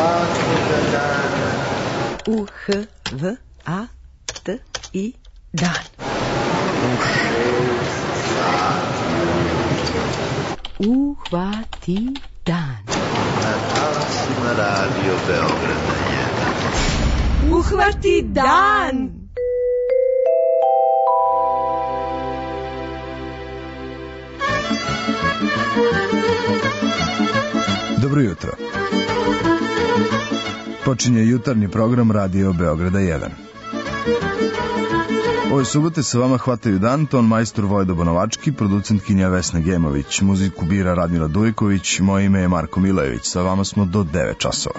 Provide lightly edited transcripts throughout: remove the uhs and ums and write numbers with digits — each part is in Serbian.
svakoga dana. U-H-V-A-T-I dan. U 6 sati. Uhvati dan. Na talasima Radio Beograda 1. Uhvati dan! Dobro jutro. Počinje jutarnji program Radio Beograda 1. Ove subote sa vama hvataju dan, ton majstor Vojdo Bonovački, producentkinja Vesna Gemović, muziku bira Radmila Dujković, moje ime je Marko Milojević, sa vama smo do 9 časova.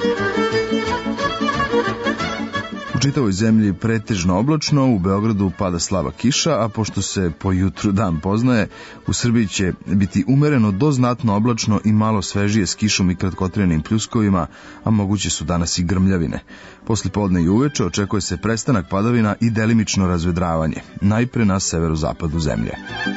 U čitavoj zemlji pretežno oblačno, u Beogradu pada slaba kiša, a pošto se po jutru dan poznaje, u Srbiji će biti umereno do znatno oblačno i malo svežije s kišom i kratkotrenim pljuskovima, a moguće su danas i grmljavine. Posle podne i uveče očekuje se prestanak padavina i delimično razvedravanje, najpre na severozapadu zemlje.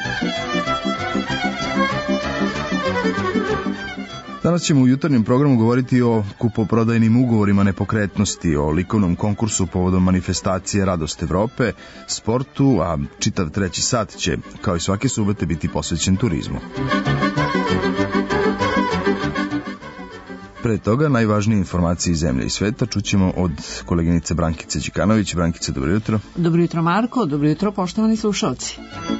Danas ćemo u jutarnjem programu govoriti o kupoprodajnim ugovorima nepokretnosti, o likovnom konkursu povodom manifestacije Radost Evrope, sportu, a čitav treći sat će, kao i svake subote, biti posvećen turizmu. Pre toga, najvažnije informacije iz zemlje i sveta čućemo od koleginice Brankice Đikanović. Brankice, dobro jutro. Dobro jutro, Marko. Dobro jutro, poštovani slušalci.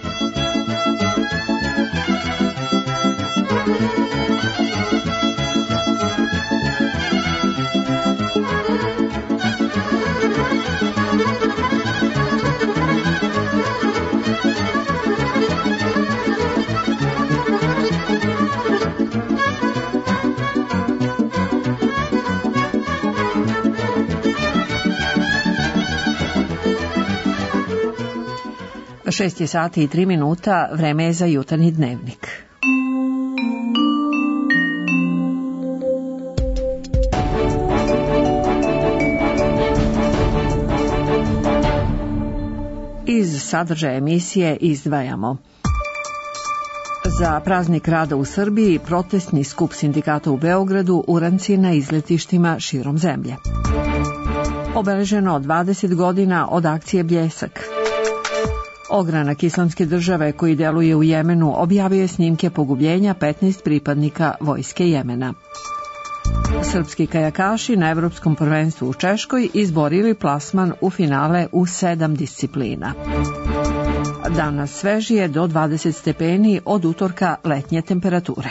Šest je sati i 3 minuta, vreme je za jutarnji dnevnik. Iz sadržaja emisije izdvajamo: za praznik rada u Srbiji protestni skup sindikata u Beogradu, uranci na izletištima širom zemlje. Obeleženo 20 godina od akcije Bljesak. Ogranak Islamske države koji deluje u Jemenu objavio je snimke pogubljenja 15 pripadnika vojske Jemena. Srpski kajakaši na Evropskom prvenstvu u Češkoj izborili plasman u finale u 7 disciplina. Danas svežije do 20 stepeni, od utorka letnje temperature.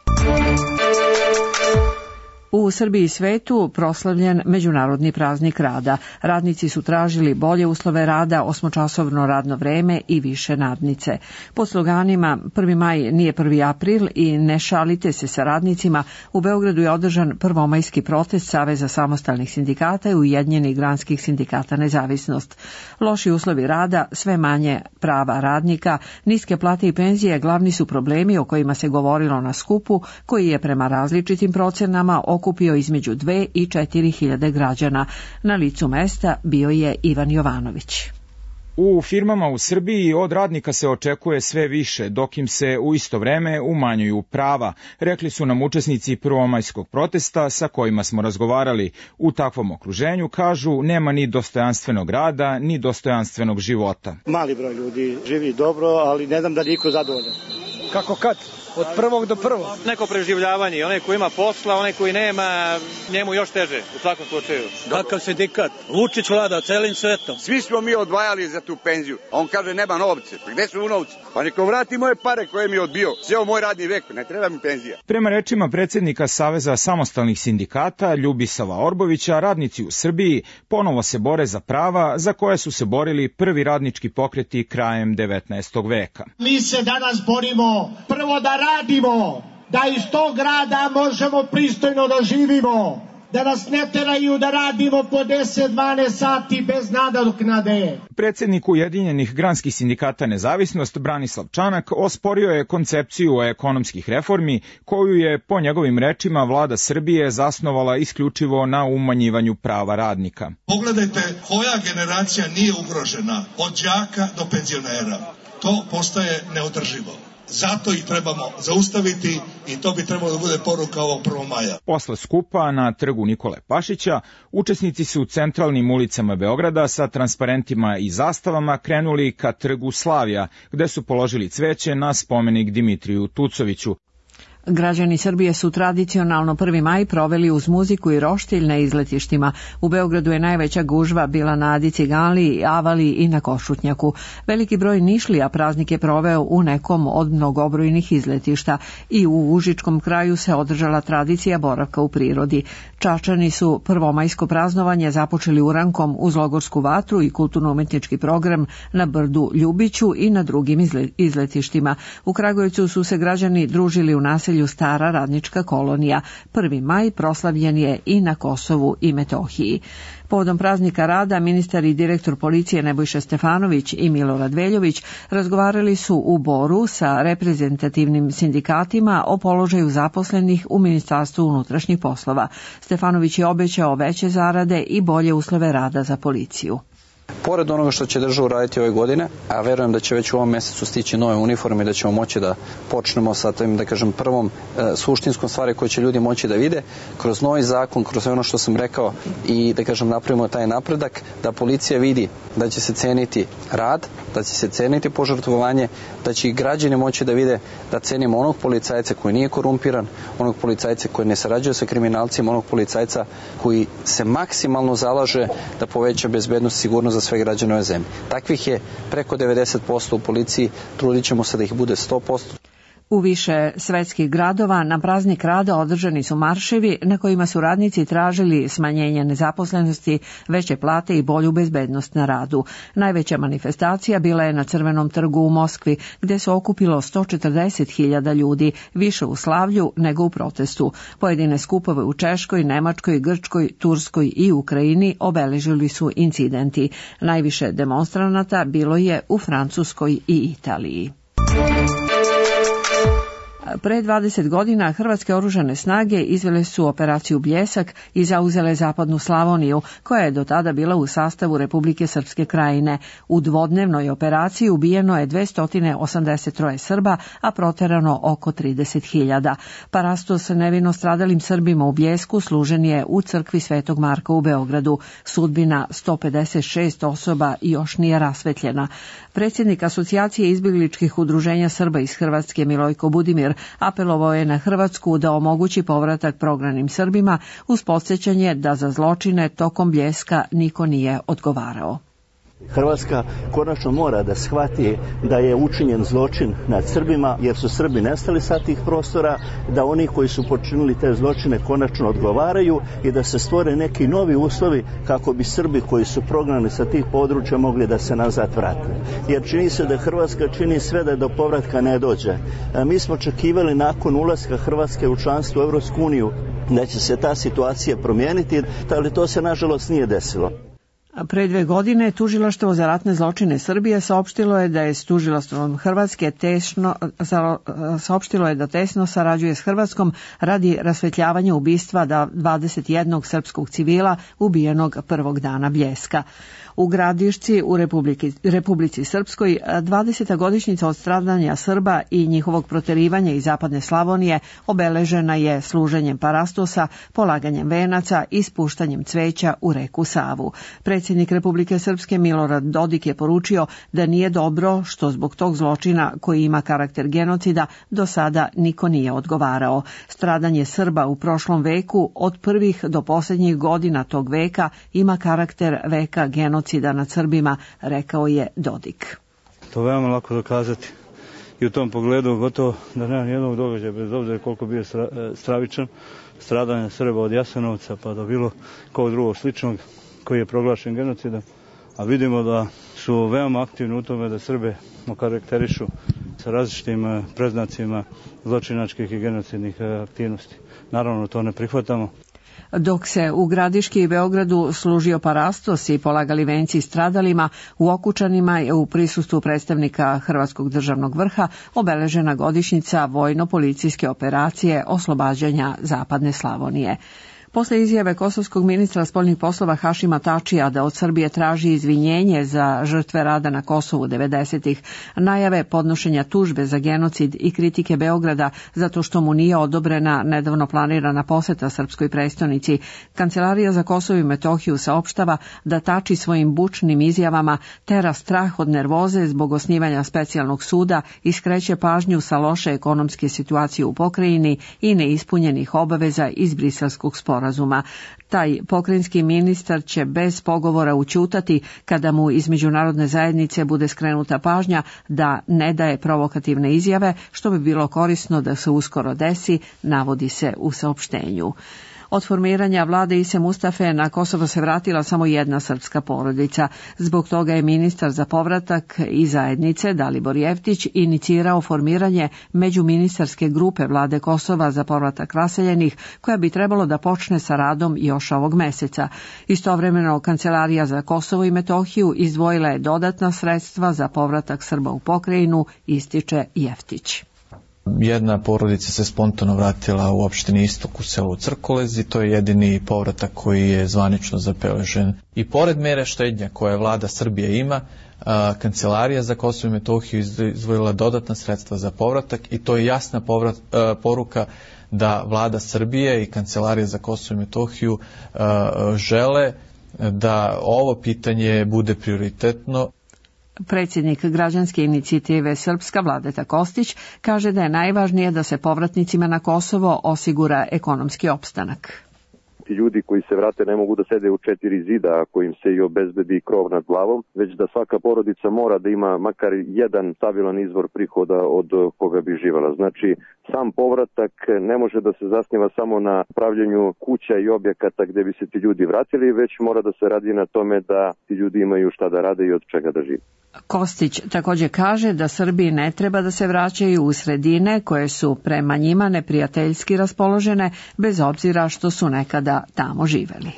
U Srbiji i svetu proslavljen Međunarodni praznik rada. Radnici su tražili bolje uslove rada, 8-časovno radno vreme i više nadnice. Pod sloganima 1. maj nije 1. april i ne šalite se sa radnicima, u Beogradu je održan prvomajski protest Saveza samostalnih sindikata i Ujedinjenih granskih sindikata Nezavisnost. Loši uslovi rada, sve manje prava radnika, niske plate i penzije glavni su problemi o kojima se govorilo na skupu, koji je prema različitim procenama okupio između 2 i 4 hiljade građana. Na licu mesta bio je Ivan Jovanović. U firmama u Srbiji od radnika se očekuje sve više, dok im se u isto vreme umanjuju prava, rekli su nam učesnici prvomajskog protesta sa kojima smo razgovarali. U takvom okruženju, kažu, nema ni dostojanstvenog rada, ni dostojanstvenog života. Mali broj ljudi živi dobro, ali ne znam da niko zadovoljan. Kako kad? Od prvog do prvog. Neko preživljavanje, onaj koji ima posla, onaj koji nema, njemu još teže, u svakom slučaju. Kakav sindikat? Vučić vlada celim svetom. Svi smo mi odvajali za tu penziju, a on kaže nema novce. Pa gde su novci? Pa neko vrati moje pare koje mi je odbio. Sjeo moj radni vek, ne treba mi penzija. Prema rečima predsjednika Saveza samostalnih sindikata Ljubisava Orbovića, radnici u Srbiji ponovo se bore za prava za koje su se borili prvi radnički pokreti krajem 19. veka. Mi se danas borimo prvo da radimo, da iz tog rada možemo pristojno da živimo, da nas ne teraju da radimo po 10-12 sati bez nadoknade. Predsjednik Ujedinjenih granskih sindikata Nezavisnost Branislav Čanak osporio je koncepciju ekonomskih reformi koju je, po njegovim rečima, vlada Srbije zasnovala isključivo na umanjivanju prava radnika. Pogledajte koja generacija nije ugrožena, od đaka do penzionera. To postaje neodrživo. Zato ih trebamo zaustaviti i to bi trebalo da bude poruka ovog 1. maja. Posle skupa na trgu Nikole Pašića, učesnici su u centralnim ulicama Beograda sa transparentima i zastavama krenuli ka trgu Slavija, gde su položili cveće na spomenik Dimitriju Tucoviću. Građani Srbije su tradicionalno 1. maj proveli uz muziku i roštilj na izletištima. U Beogradu je najveća gužva bila na Adi Ciganliji, Avali i na Košutnjaku. Veliki broj Nišlija praznik je proveo u nekom od mnogobrojnih izletišta i u Užičkom kraju se održala tradicija boravka u prirodi. Čačani su prvomajsko praznovanje započeli urankom uz logorsku vatru i kulturno-umetnički program na brdu Ljubiću i na drugim izletištima. U Kragujevcu su se građani družili u naselju Stara radnička kolonija. 1. maj proslavljen je i na Kosovu i Metohiji. Povodom praznika rada ministar i direktor policije Nebojša Stefanović i Milorad Veljović razgovarali su u Boru sa reprezentativnim sindikatima o položaju zaposlenih u Ministarstvu unutrašnjih poslova. Stefanović je obećao veće zarade i bolje uslove rada za policiju. Pored onoga što će država uraditi ove godine, a verujem da će već u ovom mesecu stići nove uniforme i da ćemo moći da počnemo sa tim, da kažem, prvom suštinskom stvari koje će ljudi moći da vide, kroz novi zakon, kroz ono što sam rekao i da kažem napravimo taj napredak, da policija vidi da će se ceniti rad, da će se ceniti požrtvovanje, da će i građani moći da vide da cenimo onog policajca koji nije korumpiran, onog policajca koji ne sarađuje sa kriminalcima, onog policajca koji se maksimalno zalaže da poveća bezbednost i sigurnost za sve građane ove zemlje. Takvih je preko 90% u policiji, trudit ćemo se da ih bude 100%. U više svetskih gradova na praznik rada održani su marševi na kojima su radnici tražili smanjenje nezaposlenosti, veće plate i bolju bezbednost na radu. Najveća manifestacija bila je na Crvenom trgu u Moskvi, gde se okupilo 140.000 ljudi, više u slavlju nego u protestu. Pojedine skupove u Češkoj, Nemačkoj, Grčkoj, Turskoj i Ukrajini obeležili su incidenti. Najviše demonstranata bilo je u Francuskoj i Italiji. Pre 20 godina hrvatske oružane snage izvele su operaciju Bljesak i zauzele zapadnu Slavoniju, koja je do tada bila u sastavu Republike Srpske Krajine. U dvodnevnoj operaciji ubijeno je 283 Srba, a proterano oko 30.000. Parastos nevino stradalim Srbima u Bljesku služen je u crkvi Svetog Marka u Beogradu. Sudbina 156 osoba još nije rasvetljena. Predsjednik Asocijacije izbjegličkih udruženja Srba iz Hrvatske Milojko Budimir apelovao je na Hrvatsku da omogući povratak prognanim Srbima uz podsjećanje da za zločine tokom Bljeska niko nije odgovarao. Hrvatska konačno mora da shvati da je učinjen zločin nad Srbima, jer su Srbi nestali sa tih prostora, da oni koji su počinili te zločine konačno odgovaraju i da se stvore neki novi uslovi kako bi Srbi koji su prognani sa tih područja mogli da se nazad vrate. Jer čini se da Hrvatska čini sve da do povratka ne dođe. Mi smo očekivali nakon ulaska Hrvatske u članstvo u Evropsku uniju da će se ta situacija promijeniti, ali to se nažalost nije desilo. Pre 2 godine Tužilaštvo za ratne zločine Srbije saopštilo je da je s Tužilaštvom Hrvatske tesno sarađuje s Hrvatskom radi rasvetljavanja ubistva 21 srpskog civila ubijenog prvog dana Bljeska. U Gradišci u Republici Srpskoj 20. godišnjica od stradanja Srba i njihovog proterivanja iz zapadne Slavonije obeležena je služenjem parastosa, polaganjem venaca i spuštanjem cveća u reku Savu. Predsjednik Republike Srpske Milorad Dodik je poručio da nije dobro što zbog tog zločina koji ima karakter genocida do sada niko nije odgovarao. Stradanje Srba u prošlom veku od prvih do posljednjih godina tog veka ima karakter veka genocida nad Srbima, rekao je Dodik. To je veoma lako dokazati i u tom pogledu gotovo da nema nijednog događaja, bez obzira koliko bio stravičan, stradanje Srba od Jasenovca pa do bilo kog drugog sličnog koji je proglašen genocidom, a vidimo da su veoma aktivni u tome da Srbe okarakterišu sa različitim predznacima zločinačkih i genocidnih aktivnosti. Naravno, to ne prihvatamo. Dok se u Gradiški i Beogradu služio parastos i polagali venci stradalima, u Okučanima je u prisustvu predstavnika Hrvatskog državnog vrha obeležena godišnjica vojno-policijske operacije oslobađanja zapadne Slavonije. Posle izjave kosovskog ministra spoljnih poslova Hašima Tačija da od Srbije traži izvinjenje za žrtve rada na Kosovu 90-ih, najave podnošenja tužbe za genocid i kritike Beograda zato što mu nije odobrena nedavno planirana poseta srpskoj prestonici, Kancelarija za Kosovo i Metohiju saopštava da Tači svojim bučnim izjavama tera strah od nervoze zbog osnivanja specijalnog suda i skreće pažnju sa loše ekonomske situacije u pokrajini i neispunjenih obaveza iz Briselskog sporazuma. Taj pokrajinski ministar će bez pogovora ućutati kada mu iz međunarodne zajednice bude skrenuta pažnja da ne daje provokativne izjave, što bi bilo korisno da se uskoro desi, navodi se u saopštenju. Od formiranja vlade Ise Mustafe na Kosovo se vratila samo jedna srpska porodica. Zbog toga je ministar za povratak i zajednice Dalibor Jeftić inicirao formiranje međuministarske grupe vlade Kosova za povratak raseljenih, koja bi trebalo da počne sa radom još ovog meseca. Istovremeno, Kancelarija za Kosovo i Metohiju izdvojila je dodatna sredstva za povratak Srba u pokrajinu, ističe Jeftić. Jedna porodica se spontano vratila u opštini Istok u selu Crkolez i to je jedini povratak koji je zvanično zabeležen. I pored mere štednja koje vlada Srbije ima, Kancelarija za Kosovo i Metohiju izdvojila dodatna sredstva za povratak i to je jasna poruka da vlada Srbije i Kancelarija za Kosovo i Metohiju žele da ovo pitanje bude prioritetno. Predsjednik građanske inicijative Srpska Vladeta Kostić kaže da je najvažnije da se povratnicima na Kosovo osigura ekonomski opstanak. Ti ljudi koji se vrate ne mogu da sede u 4 zida ako im se i obezbedi krov nad glavom, već da svaka porodica mora da ima makar jedan stabilan izvor prihoda od koga bi živela. Znači, sam povratak ne može da se zasniva samo na pravljenju kuća i objekata gde bi se ti ljudi vratili, već mora da se radi na tome da ti ljudi imaju šta da rade i od čega da žive. Kostić također kaže da Srbiji ne treba da se vraćaju u sredine koje su prema njima neprijateljski raspoložene, bez obzira što su nekada tamo živeli.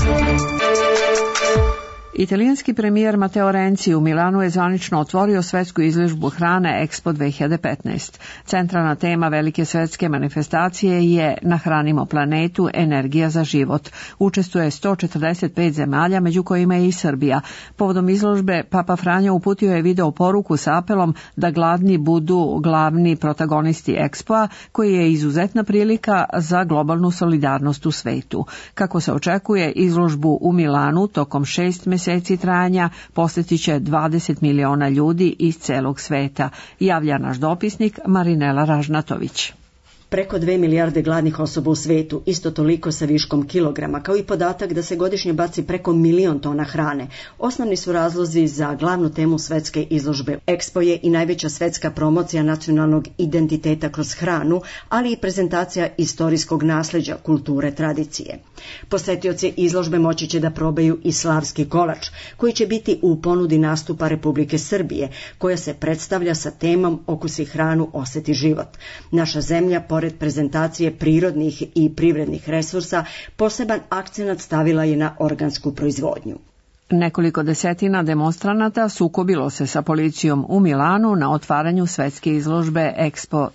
Italijanski premijer Matteo Renzi u Milanu je zvanično otvorio svetsku izložbu hrane Expo 2015. Centralna tema velike svetske manifestacije je Nahranimo planetu, energija za život. Učestvuje 145 zemalja, među kojima je i Srbija. Povodom izložbe Papa Franjo uputio je video poruku sa apelom da gladni budu glavni protagonisti Expoa, koji je izuzetna prilika za globalnu solidarnost u svetu. Kako se očekuje, izložbu u Milanu tokom 6 mjeseci trajanja posjetit će 20 miliona ljudi iz celog sveta, javlja naš dopisnik Marinela Ražnatović. Preko 2 milijarde gladnih osoba u svetu, isto toliko sa viškom kilograma, kao i podatak da se godišnje baci preko 1 milion tona hrane. Osnovni su razlozi za glavnu temu svetske izložbe. Expo je i najveća svetska promocija nacionalnog identiteta kroz hranu, ali i prezentacija istorijskog nasljeđa, kulture, tradicije. Posetioci izložbe moći će da probaju i slavski kolač, koji će biti u ponudi nastupa Republike Srbije, koja se predstavlja sa temom Okusi hranu, osjeti život. Naša zemlja, pored prezentacije prirodnih i privrednih resursa, poseban akcenat stavila je na organsku proizvodnju. Nekoliko desetina demonstranata sukobilo se sa policijom u Milanu na otvaranju svetske izložbe Expo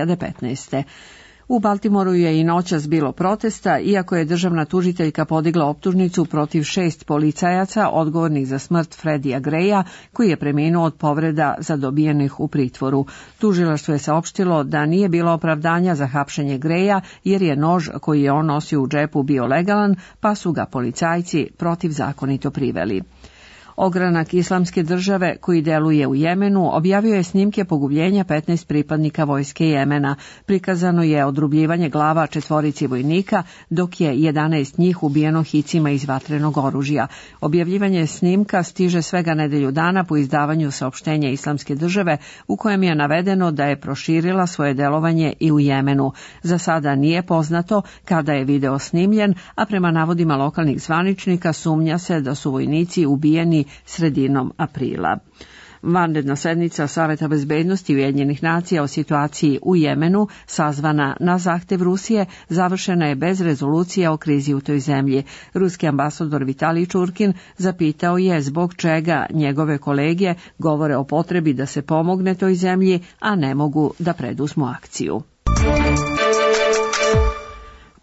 2015. U Baltimoru je i noćas bilo protesta, iako je državna tužiteljka podigla optužnicu protiv 6 policajaca odgovornih za smrt Freddija Greya, koji je preminuo od povreda zadobijenih u pritvoru. Tužilaštvo je saopštilo da nije bilo opravdanja za hapšenje Greya, jer je nož koji je on nosio u džepu bio legalan, pa su ga policajci protivzakonito priveli. Ogranak Islamske države, koji deluje u Jemenu, objavio je snimke pogubljenja 15 pripadnika vojske Jemena. Prikazano je odrubljivanje glava 4 vojnika, dok je 11 njih ubijeno hicima iz vatrenog oružja. Objavljivanje snimka stiže svega nedelju dana po izdavanju saopštenja Islamske države, u kojem je navedeno da je proširila svoje delovanje i u Jemenu. Za sada nije poznato kada je video snimljen, a prema navodima lokalnih zvaničnika sumnja se da su vojnici ubijeni sredinom aprila. Vanredna sednica Saveta bezbednosti Ujedinjenih nacija o situaciji u Jemenu, sazvana na zahtev Rusije, završena je bez rezolucije o krizi u toj zemlji. Ruski ambasador Vitalij Čurkin zapitao je zbog čega njegove kolege govore o potrebi da se pomogne toj zemlji, a ne mogu da preduzmu akciju.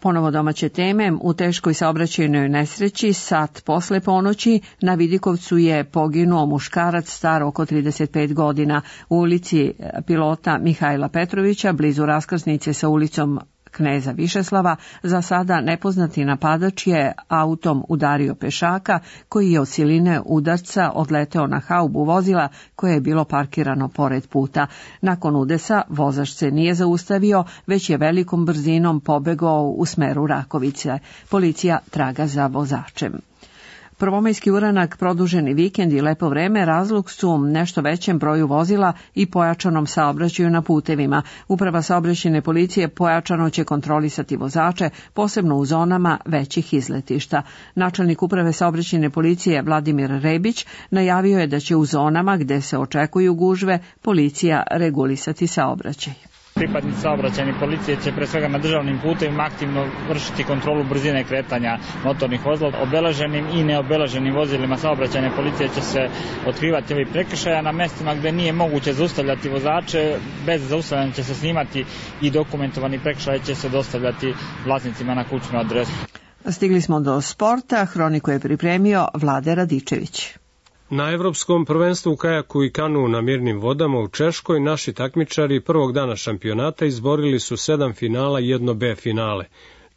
Ponovo domaće teme, u teškoj saobraćajnoj nesreći sat posle ponoći na Vidikovcu je poginuo muškarac star oko 35 godina. U ulici pilota Mihajla Petrovića, blizu raskrsnice sa ulicom Kneza Višeslava, za sada nepoznati napadač je autom udario pešaka koji je od siline udarca odleteo na haubu vozila koje je bilo parkirano pored puta. Nakon udesa vozač se nije zaustavio, već je velikom brzinom pobegao u smeru Rakovice. Policija traga za vozačem. Prvomajski uranak, produženi vikend i lepo vreme razlog su nešto većem broju vozila i pojačanom saobraćaju na putevima. Uprava saobraćajne policije pojačano će kontrolisati vozače, posebno u zonama većih izletišta. Načelnik uprave saobraćajne policije Vladimir Rebić najavio je da će u zonama gde se očekuju gužve policija regulisati saobraćaj. Pripadnici saobraćajne policije će pre svega na državnim putevima aktivno vršiti kontrolu brzine kretanja motornih vozila. Obeleženim i neobeleženim vozilima saobraćajne policije će se otkrivati ovi prekršaja. Na mestima gde nije moguće zaustavljati vozače, bez zaustavljanja će se snimati i dokumentovani prekršaj će se dostavljati vlasnicima na kućnu adresu. Stigli smo do sporta, hroniku je pripremio Vlade Radičević. Na Evropskom prvenstvu u kajaku i kanu na mirnim vodama u Češkoj naši takmičari prvog dana šampionata izborili su 7 finala i 1 B finale.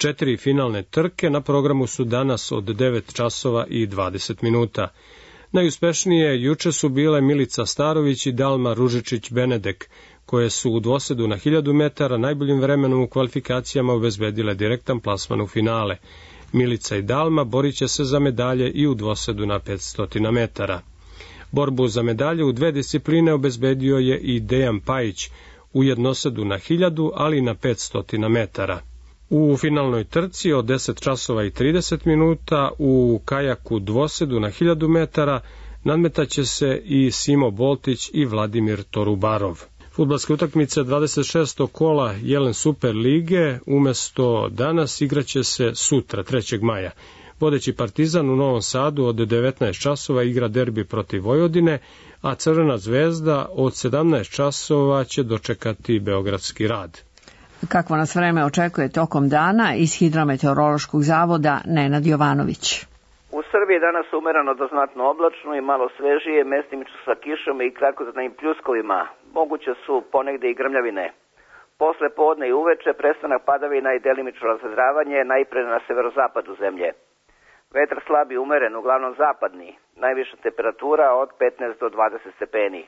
4 finalne trke na programu su danas od 9 časova i 20 minuta. Najuspešnije juče su bile Milica Starović i Dalma Ružičić-Benedek, koje su u dvosedu na 1000 metara najboljim vremenom u kvalifikacijama obezbedile direktan plasman u finale. Milica i Dalma borit će se za medalje i u dvosedu na 500 metara. Borbu za medalje u 2 discipline obezbedio je i Dejan Pajić u jednosedu na 1000, ali i na 500 metara. U finalnoj trci od 10 časova i 30 minuta u kajaku dvosedu na 1000 metara nadmetaće se i Simo Boltić i Vladimir Torubarov. Fudbalske utakmice 26. kola Jelen Super lige umesto danas igraće se sutra, 3. maja. Vodeći Partizan u Novom Sadu od 19 časova igra derbi protiv Vojvodine, a Crvena zvezda od 17 časova će dočekati Beogradski Rad. Kakvo nas vreme očekuje tokom dana iz Hidrometeorološkog zavoda Nenad Jovanović. U Srbiji danas umereno do znatno oblačno i malo svežije, mestimično sa kišom i kratkotrajnim pljuskovima. Moguće su ponegde i grmljavine. Posle podne i uveče prestanak padavina i delimično razvedravanje najpre na severozapadu zemlje. Vetar slab i umeren, uglavnom zapadni, najviša temperatura od 15 do 20 stepeni.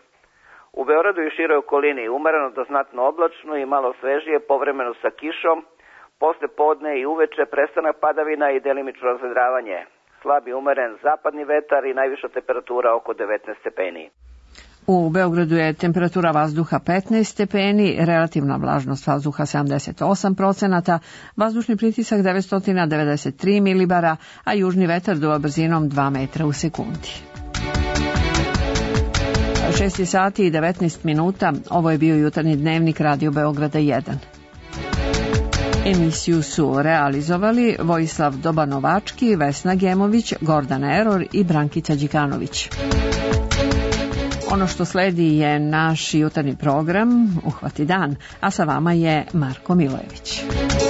U Beogradu i široj okolini umereno do znatno oblačno i malo svežije, povremeno sa kišom, posle podne i uveče prestanak padavina i delimično razvedravanje. Slab i umeren zapadni vetar i najviša temperatura oko 19 stepeni. U Beogradu je temperatura vazduha 15 stepeni, relativna vlažnost vazduha 78%, vazdušni pritisak 993 milibara, a južni vetar duva brzinom 2 metra u sekundi. 6 sati i 19 minuta, ovo je bio jutarnji dnevnik Radio Beograda 1. Emisiju su realizovali Vojislav Dobanovački, Vesna Gemović, Gordana Eror i Brankica Đikanović. Ono što sledi je naš jutarnji program Uhvati dan, a sa vama je Marko Milojević.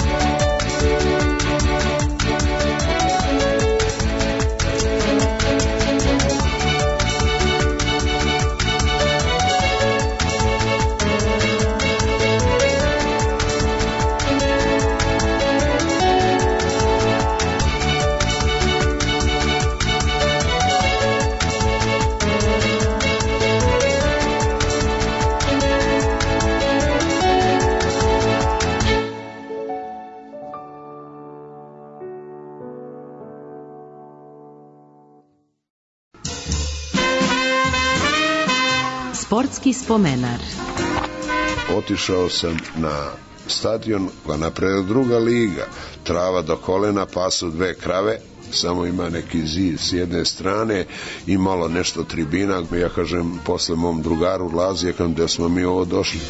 Sportski spomenar. Otišao sam na stadion, pa napred druga liga, trava do kolena, pasu 2 krave, samo ima neki zid s jedne strane i malo nešto tribina. Ja kažem, posle mom drugaru Lazi, gde smo mi ovo došli.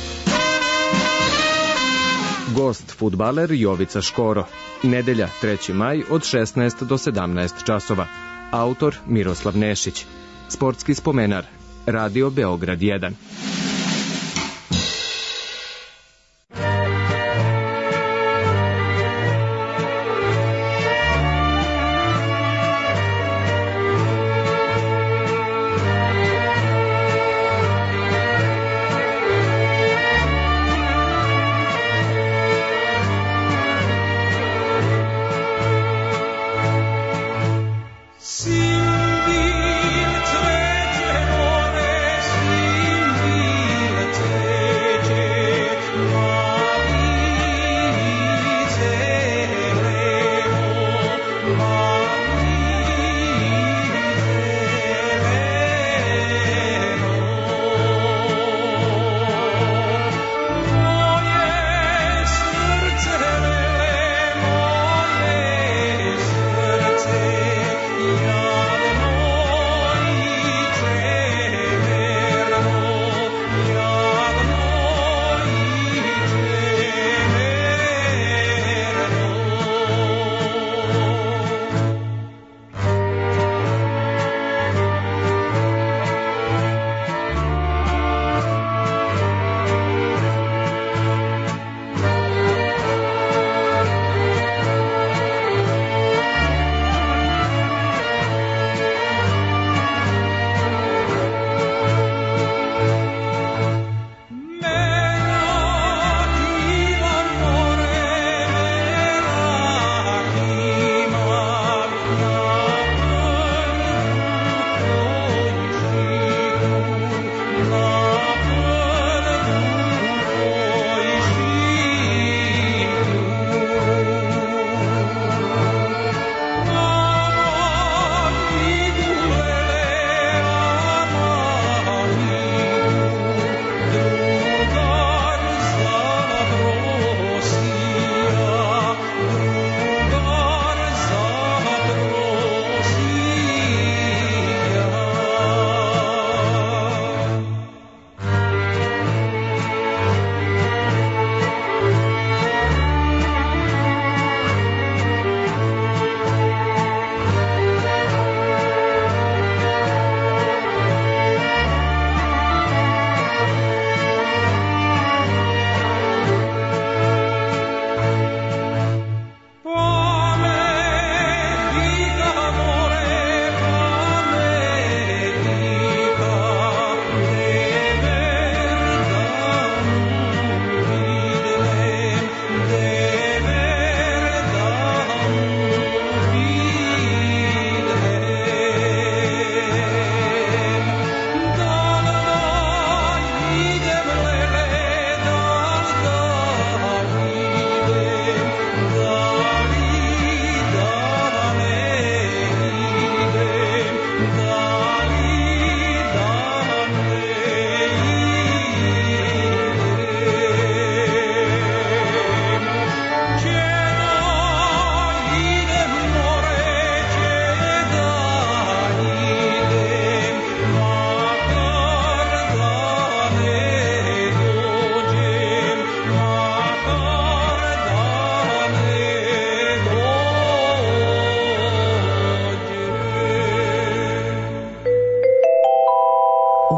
Gost fudbaler Jovica Škoro. Nedelja 3. maj od 16 do 17 časova. Autor Miroslav Nešić. Sportski spomenar. Radio Beograd 1.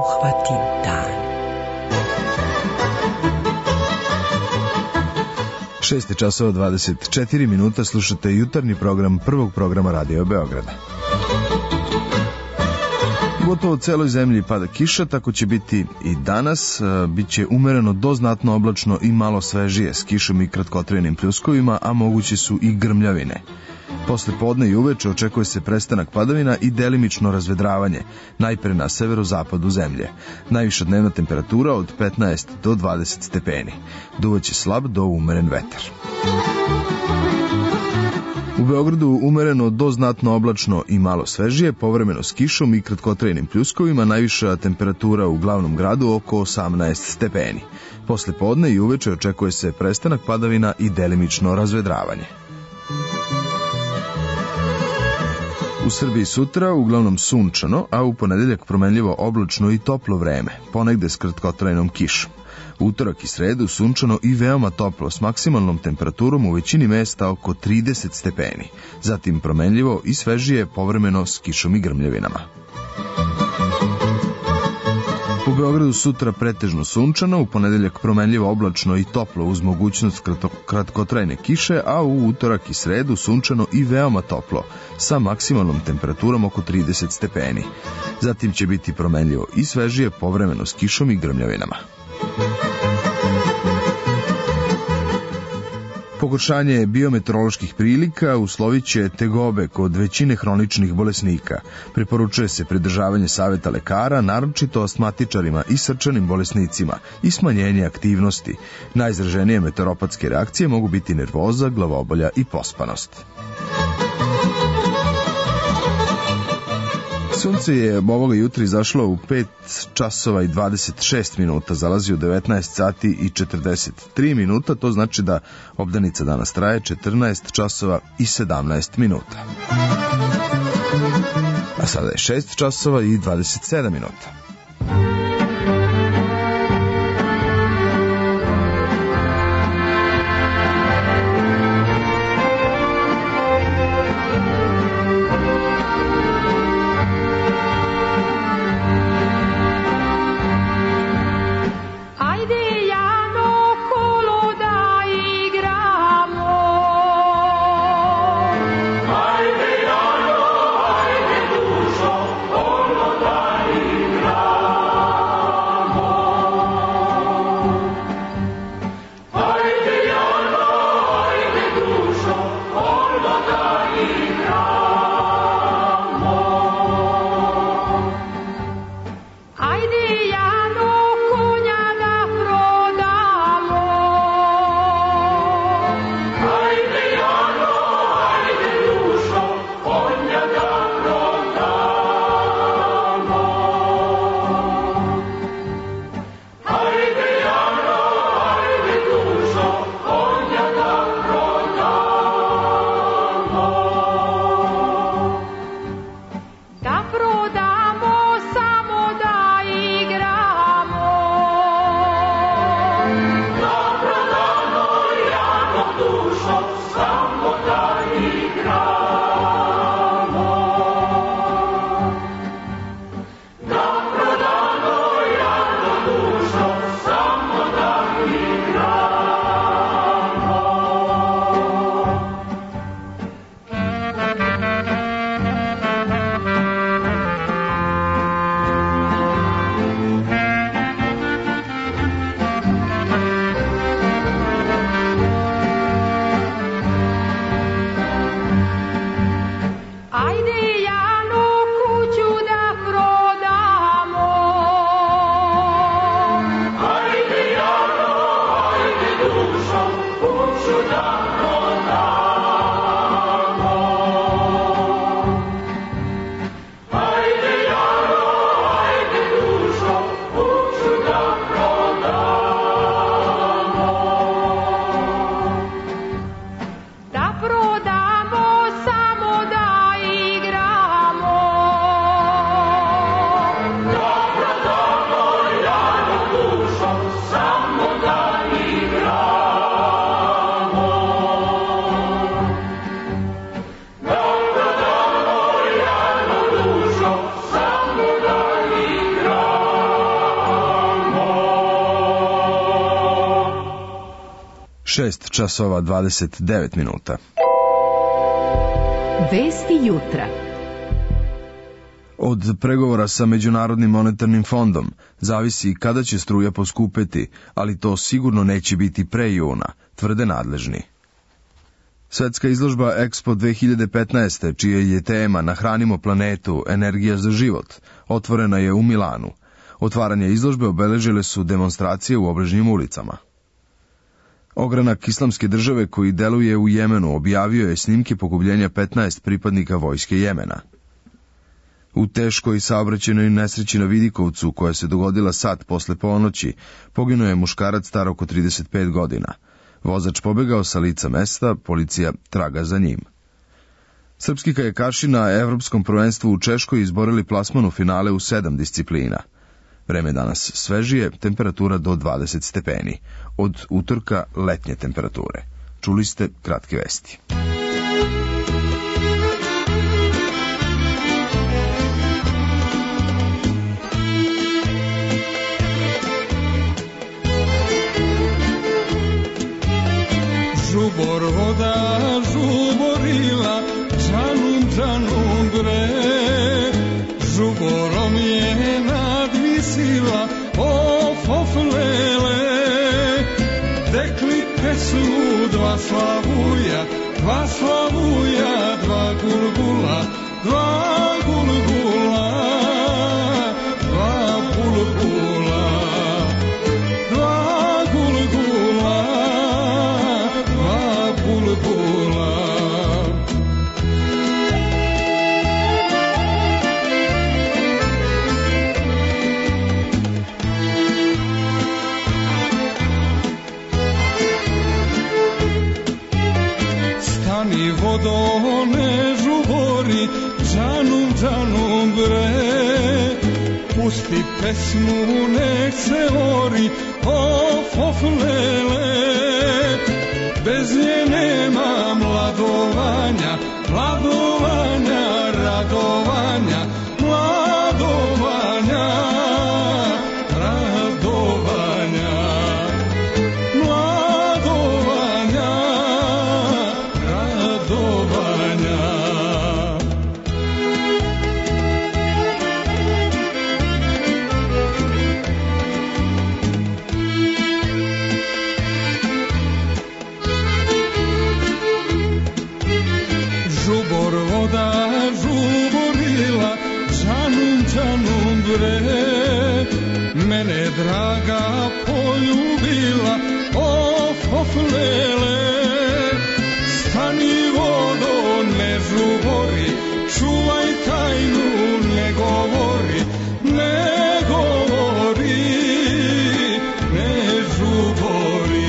uhvati dan. 6 časova 24 minuta, slušate jutarnji program prvog programa Radio Beograda. Gotovo u celoj zemlji pada kiša, tako će biti i danas. Biće umereno do znatno oblačno i malo svežije s kišom i kratkotrajnim pljuskovima, a moguće su i grmljavine. Posle podne i uveče očekuje se prestanak padavina i delimično razvedravanje, najpre na severozapadu zemlje. Najviša dnevna temperatura od 15 do 20 stepeni. Duvaće slab do umeren vetar. U Beogradu umereno do znatno oblačno i malo svežije, povremeno s kišom i kratkotrajnim pljuskovima, najviša temperatura u glavnom gradu oko 18 stepeni. Posle podne i uveče očekuje se prestanak padavina i delimično razvedravanje. U Srbiji sutra uglavnom sunčano, a u ponedeljak promenljivo oblačno i toplo vreme, ponegde s kratkotrajnom kišom. Utorak i sredu sunčano i veoma toplo s maksimalnom temperaturom u većini mesta oko 30 stepeni, zatim promenljivo i svežije povremeno s kišom i grmljavinama. U Beogradu sutra pretežno sunčano, u ponedeljak promenljivo oblačno i toplo uz mogućnost kratkotrajne kiše, a u utorak i sredu sunčano i veoma toplo sa maksimalnom temperaturom oko 30 stepeni. Zatim će biti promenljivo i svežije povremeno s kišom i grmljavinama. Pogoršanje biometeoroloških prilika usloviće tegobe kod većine hroničnih bolesnika. Preporučuje se pridržavanje saveta lekara, naročito astmatičarima i srčanim bolesnicima, i smanjenje aktivnosti. Najizraženije meteoropatske reakcije mogu biti nervoza, glavobolja i pospanost. Sunce je ovoga jutra izašlo u 5 časova i 26 minuta, zalazi u 19 sati i 43 minuta, to znači da obdanica danas traje 14 časova i 17 minuta. A sada je 6 časova i 27 minuta. Ajde, Jano, ajde, dušo, ono da igramo. 6:29. Vesti jutra. Od pregovora sa Međunarodnim monetarnim fondom zavisi kada će struja poskupeti, ali to sigurno neće biti pre juna, tvrde nadležni. Svetska izložba Expo 2015. čija je tema Nahranimo planetu, energija za život, otvorena je u Milanu. Otvaranje izložbe obeležile su demonstracije u obližnjim ulicama. Ogranak Islamske države koji deluje u Jemenu objavio je snimke pogubljenja 15 pripadnika vojske Jemena. U teškoj saobraćajnoj nesreći na Vidikovcu, koja se dogodila sat posle ponoći, poginuo je muškarac star oko 35 godina. Vozač pobegao sa lica mesta, policija traga za njim. Srpski kajakaši na Evropskom prvenstvu u Češkoj izborili plasman u finale u 7 disciplina. Vreme danas svežije, temperatura do 20 stepeni. Od utorka letnje temperature. Čuli ste kratke vesti. Žubor voda žuborila, džanum, džanum bre, žuborom je nadvisila, of lele, dekli pesmu dva slavuja, dva gulgula, dva bulbula, dva gulgula. Stani vodo ne žubori, džanum, džanum bre, pusti pesmu nek se ori, of lele, bez nje nema mladovanja, radovanja, mladovanja. Mene draga poljubila, of lele, stani vodo ne žubori, čuvaj tajnu ne govori, ne žubori,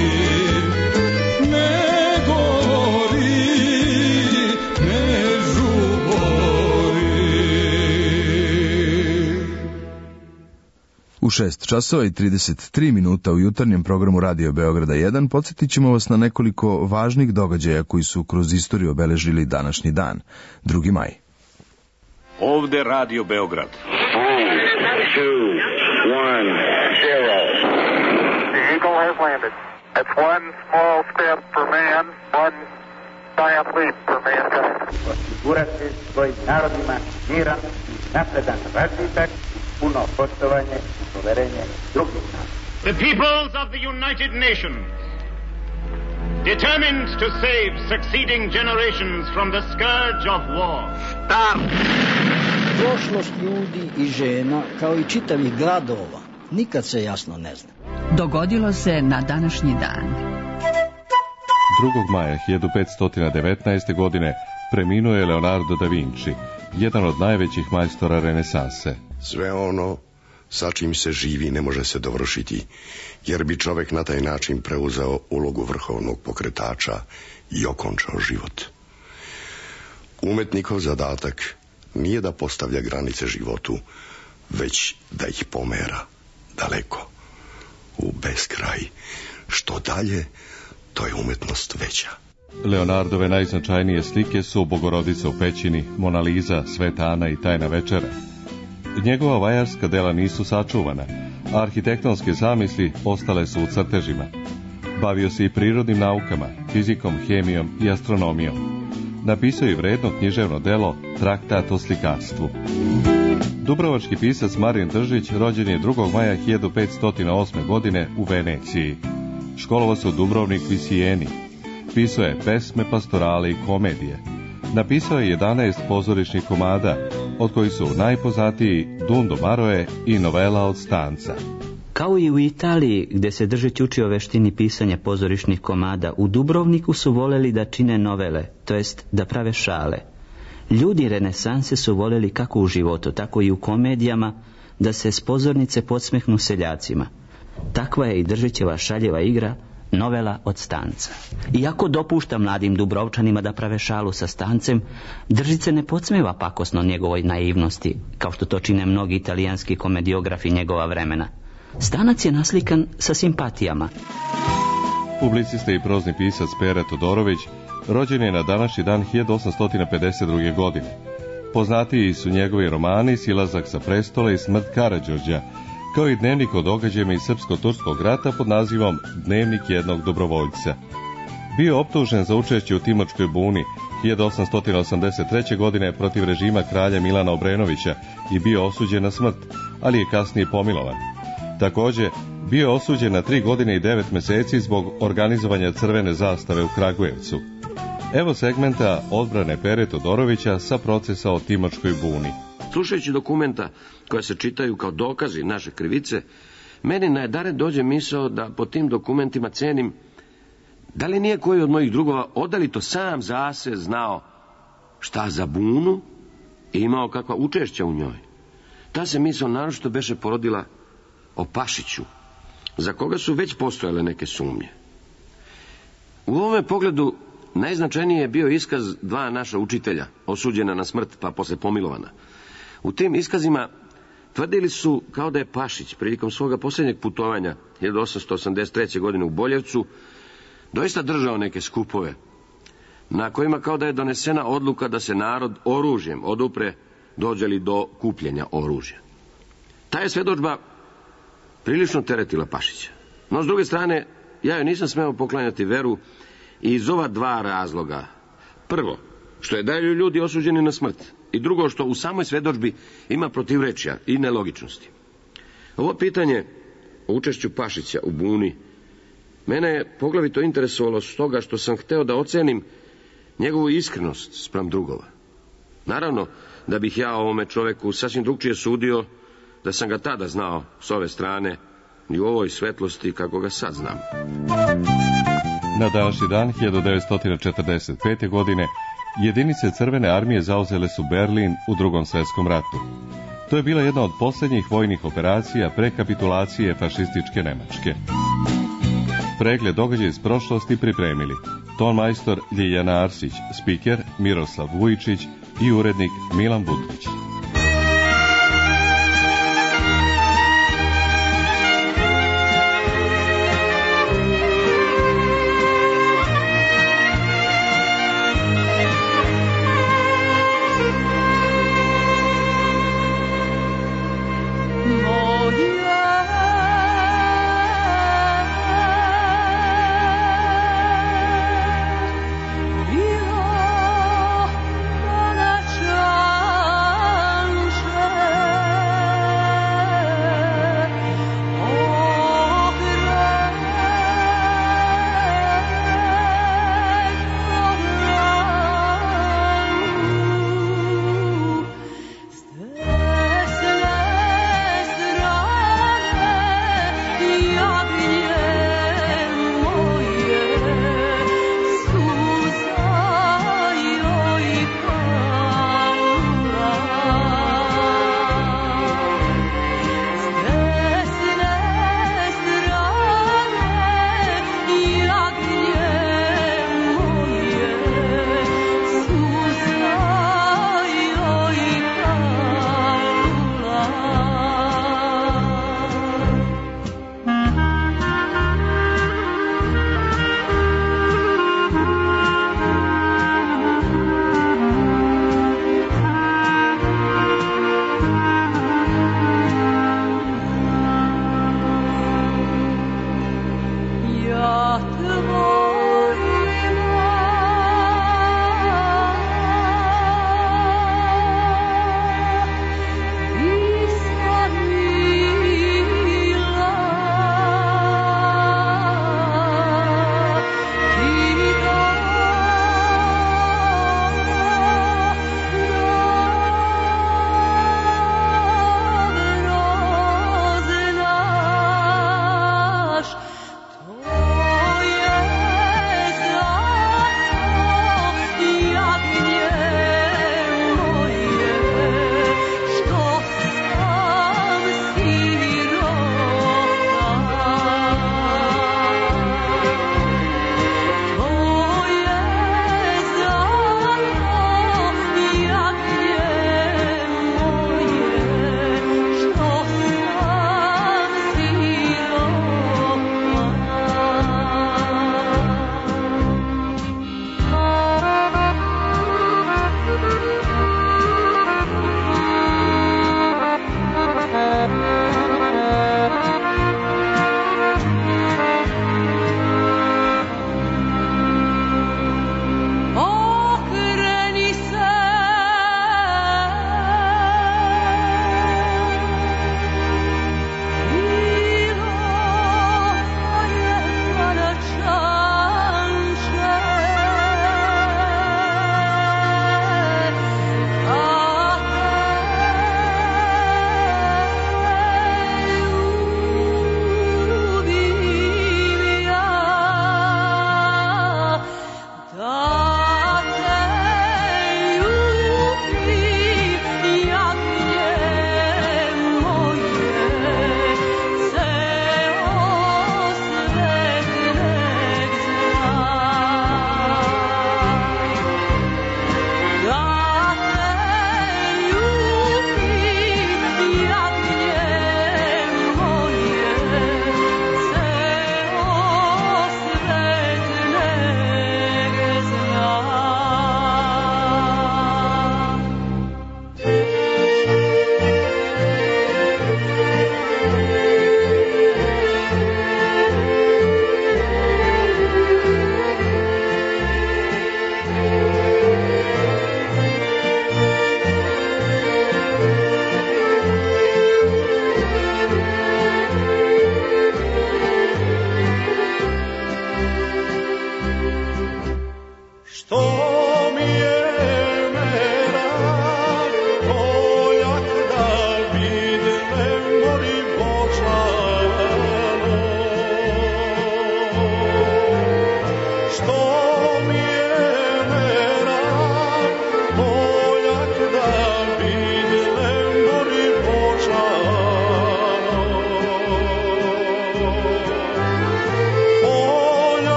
ne govori, ne žubori. U 6:33 u jutarnjem programu Radio Beograda 1 podsjetit ćemo vas na nekoliko važnih događaja koji su kroz istoriju obeležili današnji dan, 2. maj. Ovde Radio Beograd. 3, 2, 1, 0. The Eagle has landed. It's one small step for man, one giant leap for mankind. Osigurati svojim narodima miran, napredan razvitak, puno poštovanje i poverenje drugih naroda. The peoples of the United Nations, determined to save succeeding generations from the scourge of war. Start! Prošlost ljudi i žena, kao i čitavih gradova, nikad se jasno ne zna. Dogodilo se na današnji dan. 2. maja 1519. godine preminuo je Leonardo da Vinci, jedan od najvećih majstora renesanse. Sve ono sa čim se živi ne može se dovršiti, jer bi čovek na taj način preuzeo ulogu vrhovnog pokretača i okončao život. Umetnikov zadatak nije da postavlja granice životu, već da ih pomera daleko, u beskraj. Što dalje, to je umetnost veća. Leonardove najznačajnije slike su Bogorodica u pećini, Mona Lisa, Sveta Ana i Tajna večera. Njegova vajarska dela nisu sačuvana, a arhitektonske zamisli ostale su u crtežima. Bavio se i prirodnim naukama, fizikom, hemijom i astronomijom. Napisao je vredno književno delo Traktat o slikarstvu. Dubrovački pisac Marin Držić rođen je 2. maja 1508. godine u Veneciji. Školovao se u Dubrovniku i Sijeni. Pisao je pesme, pastorale i komedije. Napisao je 11 pozorišnih komada, od kojih su najpoznatiji Dundo Maroe i Novela od stanca. Kao i u Italiji, gde se Držić učio veštini pisanja pozorišnih komada, u Dubrovniku su voleli da čine novele, to jest da prave šale. Ljudi renesanse su voljeli kako u životu, tako i u komedijama, da se s pozornice podsmehnu seljacima. Takva je i Držićeva šaljeva igra Novela od stanca. Iako dopušta mladim Dubrovčanima da prave šalu sa stancem, Držić se ne podsmeva pakosno njegovoj naivnosti, kao što to čine mnogi italijanski komediografi njegova vremena. Stanac je naslikan sa simpatijama. Publicista i prozni pisac Pere Todorović rođen je na današnji dan 1852. godine. Poznatiji su njegovi romani Silazak sa prestola i Smrt Karađorđa, kao i dnevnik o događajima iz Srpsko-turskog rata pod nazivom Dnevnik jednog dobrovoljca. Bio optužen za učešće u Timočkoj buni 1883. godine protiv režima kralja Milana Obrenovića i bio osuđen na smrt, ali je kasnije pomilovan. Takođe, bio je osuđen na 3 godine i 9 meseci zbog organizovanja crvene zastave u Kragujevcu. Evo segmenta odbrane Pere Todorovića sa procesa o Timočkoj buni. Slušajući dokumenta koja se čitaju kao dokazi naše krivice, meni najedare dođe misao da po tim dokumentima cenim da li nije koji od mojih drugova odalito sam zase znao šta za bunu i imao kakva učešća u njoj. Ta se misao naročito beše porodila o Pašiću, za koga su već postojale neke sumnje. U ovome pogledu najznačajniji je bio iskaz 2 naša učitelja, osuđena na smrt pa posle pomilovana. U tim iskazima tvrdili su kao da je Pašić prilikom svoga posljednjeg putovanja 1883. godine u Boljevcu doista držao neke skupove, na kojima kao da je donesena odluka da se narod oružjem odupre dođe li do kupljenja oružja. Ta je svjedodžba prilično teretila Pašića. No, s druge strane, ja joj nisam smeo poklanjati veru i iz ova 2 razloga. Prvo, što je dalje ljudi osuđeni na smrt. I drugo, što u samoj svjedodžbi ima protivrečja i nelogičnosti. Ovo pitanje o učešću Pašića u buni mene je poglavito interesovalo stoga što sam hteo da ocenim njegovu iskrenost spram drugova. Naravno, da bih ja o ovome čoveku sasvim drugčije sudio da sam ga tada znao s ove strane i u ovoj svetlosti kako ga sad znam. Na današnji dan 1945. godine jedinice Crvene armije zauzele su Berlin u Drugom svjetskom ratu. To je bila jedna od posljednjih vojnih operacija pre kapitulacije fašističke Nemačke. Pregled događaja iz prošlosti pripremili tonmajstor Ljiljana Arsić, spiker Miroslav Vujičić i urednik Milan Budrić. Bila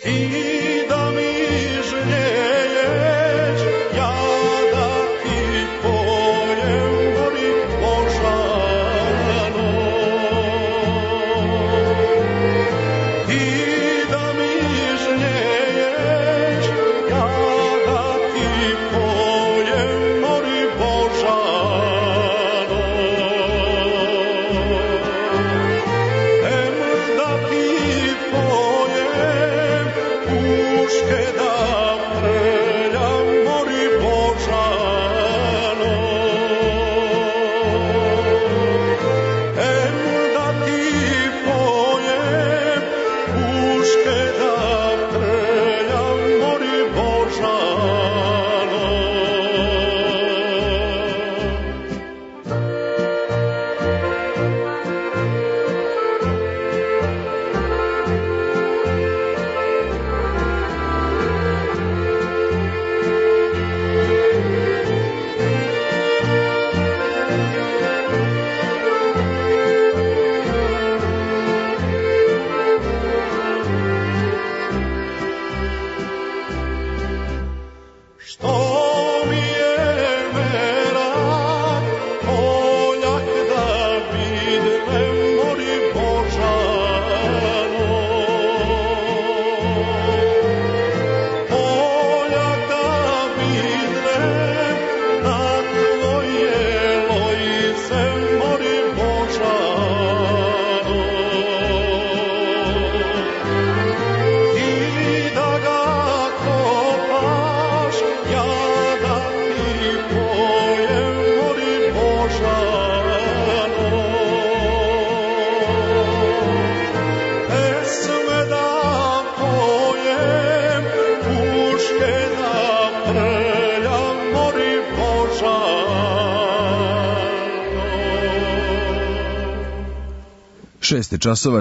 Šest je časova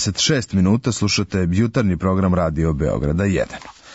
46 minuta, slušate jutarnji program Radio Beograda 1.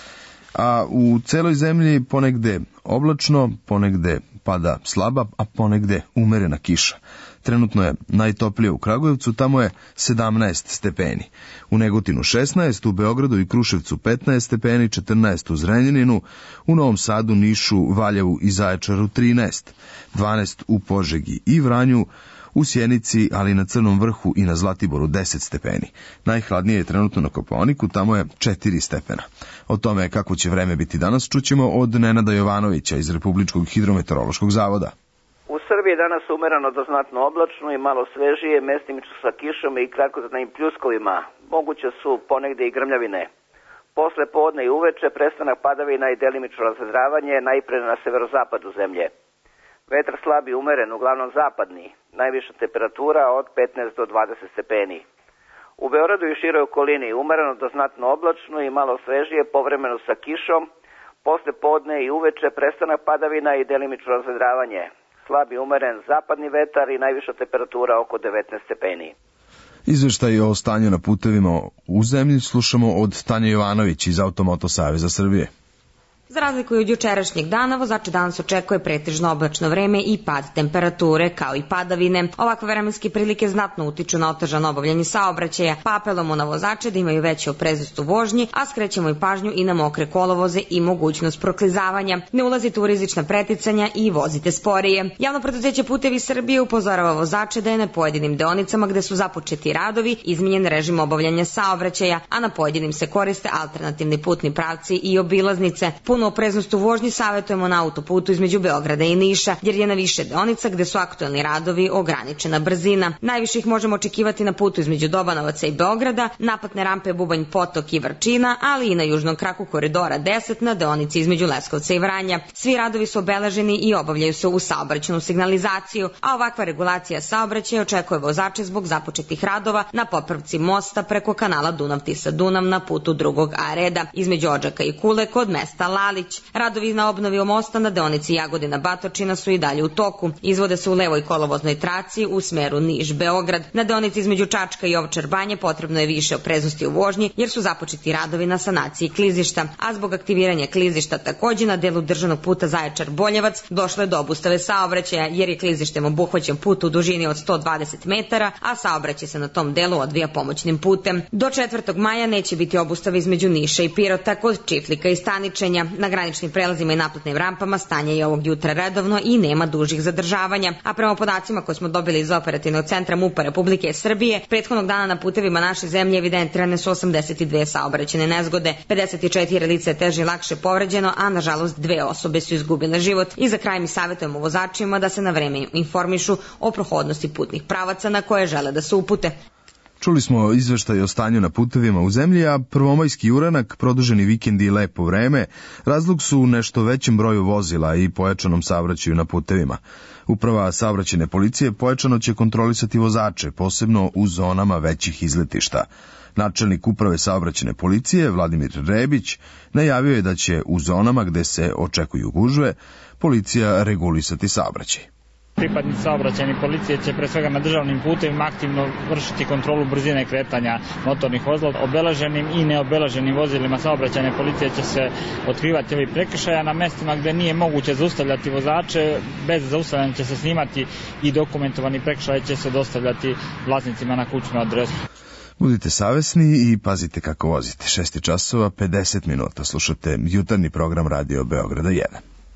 A u celoj zemlji ponegde oblačno, ponegde pada slaba, a ponegde umerena kiša. Trenutno je najtoplije u Kragujevcu, tamo je 17 stepeni. U Negotinu 16, u Beogradu i Kruševcu 15 stepeni, 14 u Zrenjaninu, u Novom Sadu, Nišu, Valjevu i Zaječaru 13, 12 u Požegi i Vranju, u Sjenici, ali na Crnom Vrhu i na Zlatiboru 10 stepeni. Najhladnije je trenutno na Kopaoniku, tamo je 4 stepena. O tome kako će vreme biti danas čućemo od Nenada Jovanovića iz Republičkog hidrometeorološkog zavoda. U Srbiji je danas umereno do znatno oblačno i malo svežije, mestimično sa kišom i kratkotrajnim pljuskovima. Moguće su ponegde i grmljavine. Posle podne i uveče prestanak padavina i delimično razvedravanje, najpre na severozapadu zemlje. Vetar slab i umeren, uglavnom zapadni, najviša temperatura od 15 do 20 stepeni. U Beogradu i široj okolini umereno do znatno oblačno i malo svežije, povremeno sa kišom, posle podne i uveče prestanak padavina i delimično razvedravanje. Slab i umeren zapadni vetar i najviša temperatura oko 19 stepeni. Izveštaj o stanju na putevima u zemlji slušamo od Tanje Jovanović iz Automoto Saveza Srbije. Za razliku od jučerašnjeg dana, vozače danas očekuje pretežno oblačno vreme i pad temperature, kao i padavine. Ovakve vremenske prilike znatno utiču na otežano obavljanje saobraćaja, pa apelujemo na vozače da imaju veću opreznost u vožnji, a skrećemo i pažnju i na mokre kolovoze i mogućnost proklizavanja. Ne ulazite u rizična preticanja i vozite sporije. Javno preduzeće Putevi Srbije upozorava vozače da je na pojedinim deonicama gde su započeti radovi izmenjen režim obavljanja saobraćaja, a na pojedinim se koriste alternativni putni pravci i obilaznice. Punu opreznost u vožnji savjetujemo na autoputu između Beograda i Niša, jer je na više deonica gde su aktuelni radovi ograničena brzina. Najviše ih možemo očekivati na putu između Dobanovaca i Beograda, naplatne rampe Bubanj Potok i Vrčina, ali i na južnom kraku koridora 10 na deonici između Leskovca i Vranja. Svi radovi su obeleženi i obavljaju se u saobraćajnu signalizaciju, a ovakva regulacija saobraćaja očekuje vozače zbog započetih radova na popravci mosta preko kanala Dunav-Tisa-Dunav na putu drugog A reda između Odžaka i Kule kod mesta Lav. Lalić. Radovi na obnovi mosta na deonici Jagodina-Batočina su i dalje u toku. Izvode se u levoj kolovoznoj traci u smeru Niš-Beograd. Na deonici između Čačka i Ovčar Banje potrebno je više opreznosti u vožnji jer su započeti radovi na sanaciji klizišta, a zbog aktiviranja klizišta takođe na delu državnog puta Zaječar-Boljevac došlo je do obustave saobraćaja jer je klizištem obuhvaćen put u dužini od 120 metara, a saobraćaj se na tom delu odvija pomoćnim putem. Do 4. maja neće biti obustave između Niša i Pirota kod Čiflika i Staničenja. Na graničnim prelazima i naplatnim rampama stanje je ovog jutra redovno i nema dužih zadržavanja, a prema podacima koje smo dobili iz operativnog centra MUP-a Republike Srbije, prethodnog dana na putevima naše zemlje evidentirane su 82 saobraćajne nezgode, 54 lica je teže i lakše povređeno, a nažalost 2 osobe su izgubile život. I za kraj mi savjetujemo vozačima da se na vreme informišu o prohodnosti putnih pravaca na koje žele da se upute. Čuli smo izveštaj o stanju na putevima u zemlji, a prvomajski uranak, produženi vikendi i lepo vreme razlog su u nešto većem broju vozila i pojačanom saobraćaju na putevima. Uprava saobraćajne policije pojačano će kontrolisati vozače, posebno u zonama većih izletišta. Načelnik uprave saobraćajne policije Vladimir Rebić najavio je da će u zonama gde se očekuju gužve policija regulisati saobraćaj. Pripadnici saobraćajne policije će pre svega na državnim putevima aktivno vršiti kontrolu brzine kretanja motornih vozila. Obeleženim i neobeleženim vozilima saobraćajne policije će se otkrivati ovi prekršaja. Na mestima gde nije moguće zaustavljati vozače, bez zaustavljanja će se snimati i dokumentovani prekršaj će se dostavljati vlasnicima na kućnu adresu. Budite savesni i pazite kako vozite. 6 časova 50 minuta. Slušate jutarnji program Radio Beograda 1.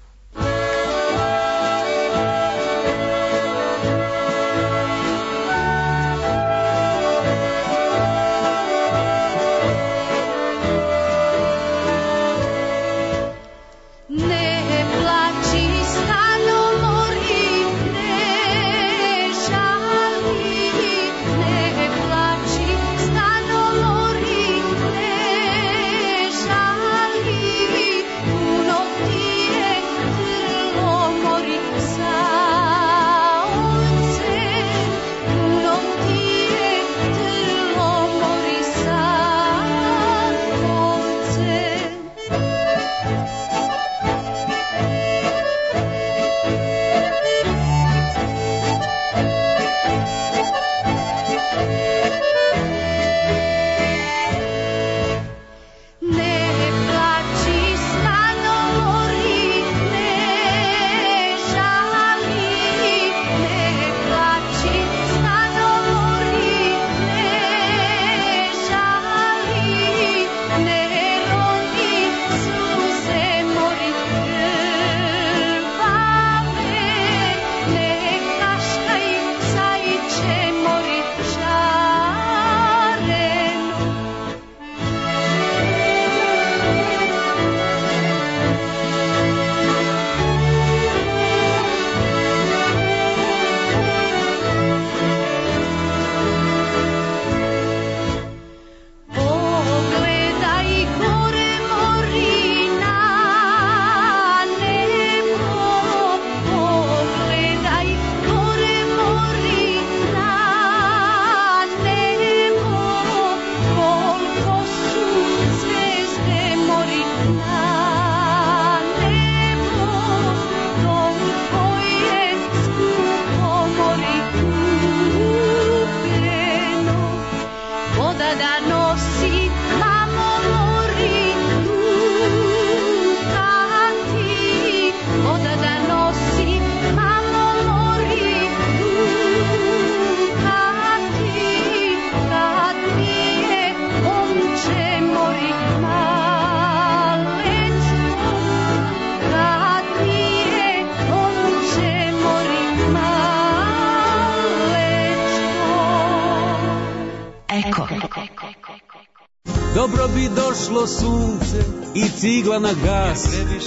Dobro bi došlo sunce i cigla na gas.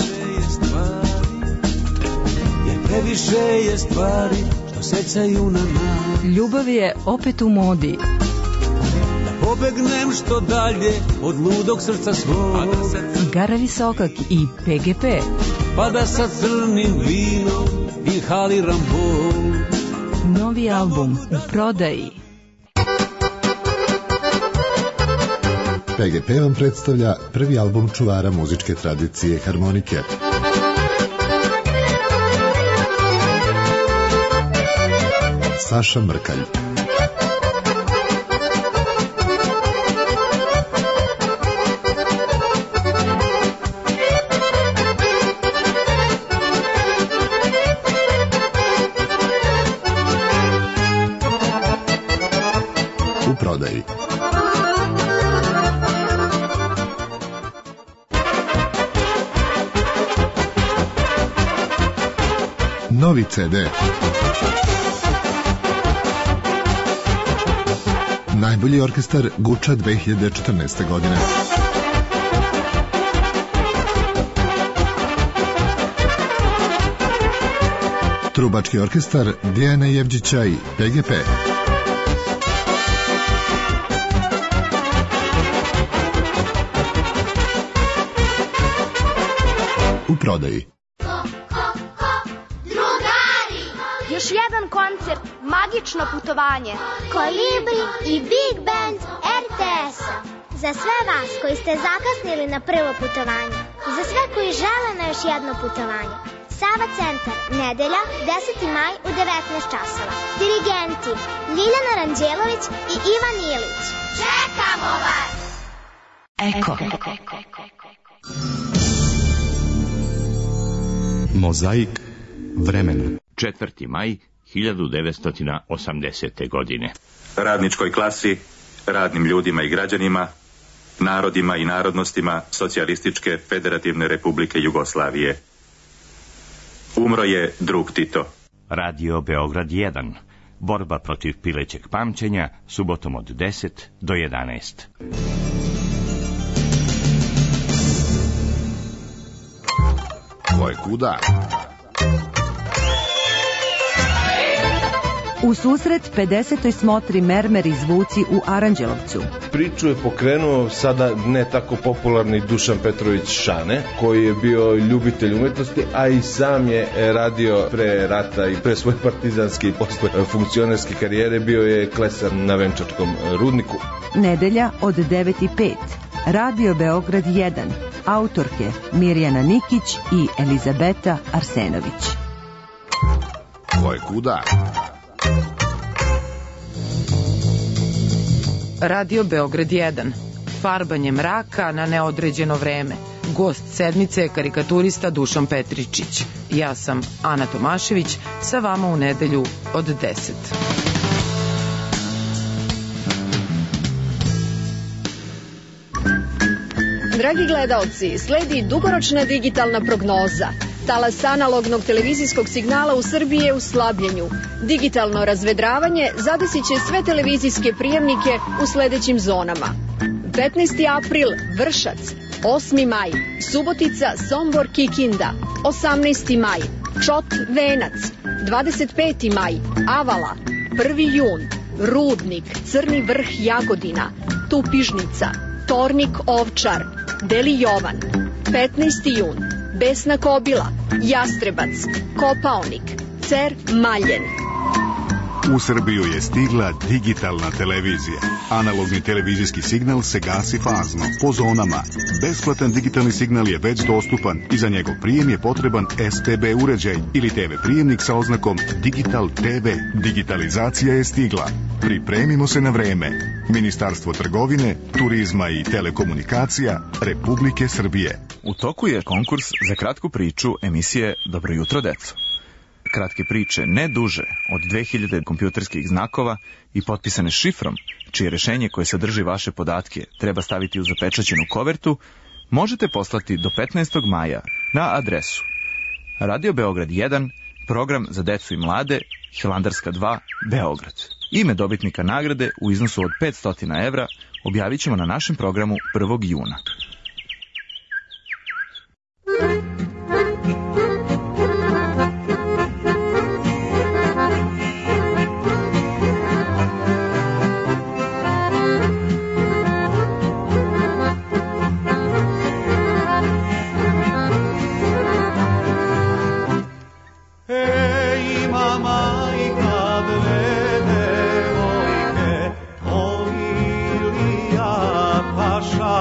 Jer previše je stvari što secaju na nas. Ljubav je opet u modi. Da pobegnem što dalje od ludog srca svog. Gara Visokak i PGP. Pa da sa crnim vinom inhaliram bol. Novi album u prodaji. PGP vam predstavlja prvi album čuvara muzičke tradicije harmonike. Saša Mrkalj. U prodaji. Novi CD. Najbolji orkestar Guča 2014. godine. Trubački orkestar Dijana Jevđića i PGP. U prodaji. Još jedan koncert, magično putovanje. Kolibri i Big Band RTS-a. Za sve vas koji ste zakasnili na prvo putovanje. Za sve koji žele na još jedno putovanje. Sava centar, nedelja, 10. maj u 19 časova. Dirigenti Ljiljana Ranđelović i Ivan Ilić. Čekamo vas! Eko. Mozaik vremena. 4. maj 1980. godine. Radničkoj klasi, radnim ljudima i građanima, narodima i narodnostima Socijalističke Federativne Republike Jugoslavije. Umro je drug Tito. Radio Beograd 1. Borba protiv pilećeg pamćenja, subotom od 10 do 11. Ko je kuda? U susret 50. smotri Mermer i zvuci u Aranđelovcu. Priču je pokrenuo sada ne tako popularni Dušan Petrović Šane, koji je bio ljubitelj umetnosti, a i sam je radio pre rata i pre svoje partizanske i posle funkcionerske karijere, bio je klesar na Venčačkom rudniku. Nedelja od 9:05. Radio Beograd 1. Autorke Mirjana Nikić i Elizabeta Arsenović. Ko je kuda? Radio Beograd 1. Farbanje mraka na neodređeno vreme. Gost sedmice je karikaturista Dušan Petričić. Ja sam Ana Tomašević, sa vama u nedelju od 10. Dragi gledaoci, sledi dugoročna digitalna prognoza. Talas analognog televizijskog signala u Srbiji je u slabljenju. Digitalno razvedravanje zadesit će sve televizijske prijemnike u sledećim zonama. 15. april Vršac, 8. maj Subotica, Sombor, Kikinda, 18. maj Čot, Venac, 25. maj Avala, 1. jun Rudnik, Crni Vrh, Jagodina, Tupižnica, Tornik, Ovčar, Beli Jovan, 15. jun Besna Kobila, Jastrebac, Kopaonik, Cer, Maljen. U Srbiju je stigla digitalna televizija. Analogni televizijski signal se gasi fazno, po zonama. Besplatan digitalni signal je već dostupan i za njegov prijem je potreban STB uređaj ili TV prijemnik sa oznakom Digital TV. Digitalizacija je stigla. Pripremimo se na vreme. Ministarstvo trgovine, turizma i telekomunikacija Republike Srbije. U toku je konkurs za kratku priču emisije Dobro jutro, deco. Kratke priče ne duže od 2000 kompjuterskih znakova i potpisane šifrom, čije rešenje koje sadrži vaše podatke treba staviti u zapečaćenu kovertu, možete poslati do 15. maja na adresu Radio Beograd 1, program za decu i mlade, Hilandarska 2, Beograd. Ime dobitnika nagrade u iznosu od 500 evra objavit ćemo na našem programu 1. juna. Paša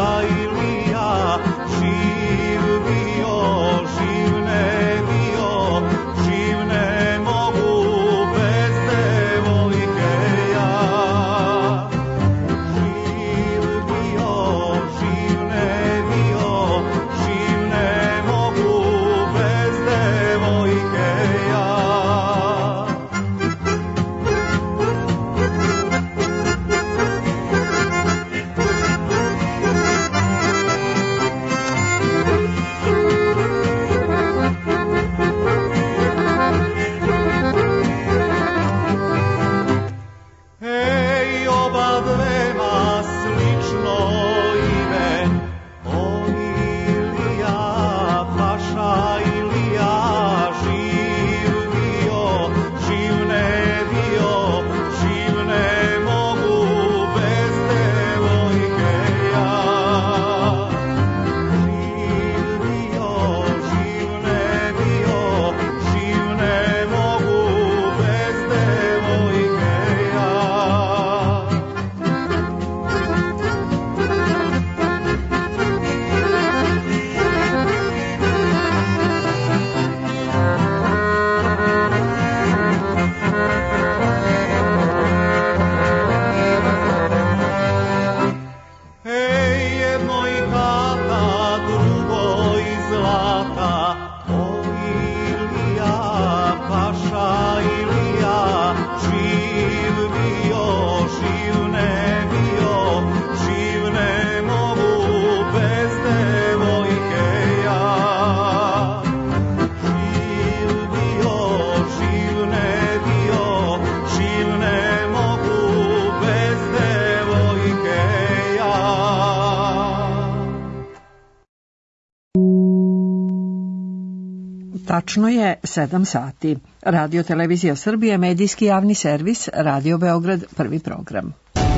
Tačno je 7 sati. Radio Televizija Srbije, medijski javni servis, Radio Beograd, prvi program.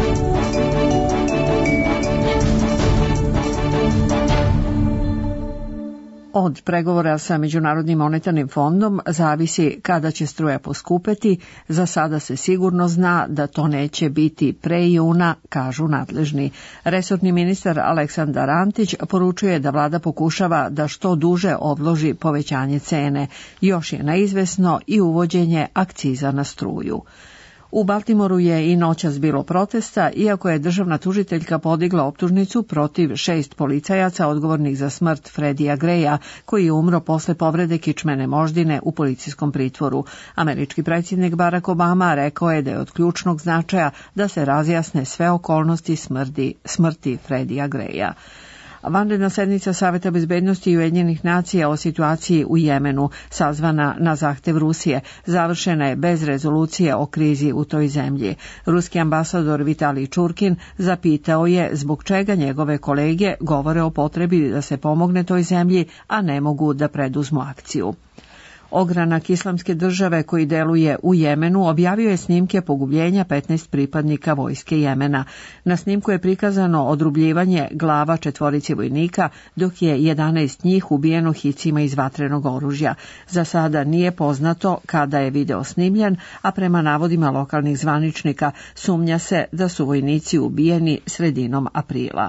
Od pregovora sa Međunarodnim monetarnim fondom zavisi kada će struja poskupeti. Za sada se sigurno zna da to neće biti pre juna, kažu nadležni. Resorni ministar Aleksandar Antić poručuje da vlada pokušava da što duže odloži povećanje cene. Još je neizvesno i uvođenje akciza na struju. U Baltimoru je i noćas bilo protesta, iako je državna tužiteljka podigla optužnicu protiv 6 policajaca odgovornih za smrt Freddija Greya, koji je umro posle povrede kičmene moždine u policijskom pritvoru. Američki predsjednik Barack Obama rekao je da je od ključnog značaja da se razjasne sve okolnosti smrti Freddija Greya. Vanredna sednica Saveta bezbednosti Ujedinjenih nacija o situaciji u Jemenu, sazvana na zahtev Rusije, završena je bez rezolucije o krizi u toj zemlji. Ruski ambasador Vitalij Čurkin zapitao je zbog čega njegove kolege govore o potrebi da se pomogne toj zemlji, a ne mogu da preduzmu akciju. Ogranak Islamske države koji deluje u Jemenu objavio je snimke pogubljenja 15 pripadnika vojske Jemena. Na snimku je prikazano odrubljivanje glava 4 vojnika, dok je 11 njih ubijeno hicima iz vatrenog oružja. Za sada nije poznato kada je video snimljen, a prema navodima lokalnih zvaničnika sumnja se da su vojnici ubijeni sredinom aprila.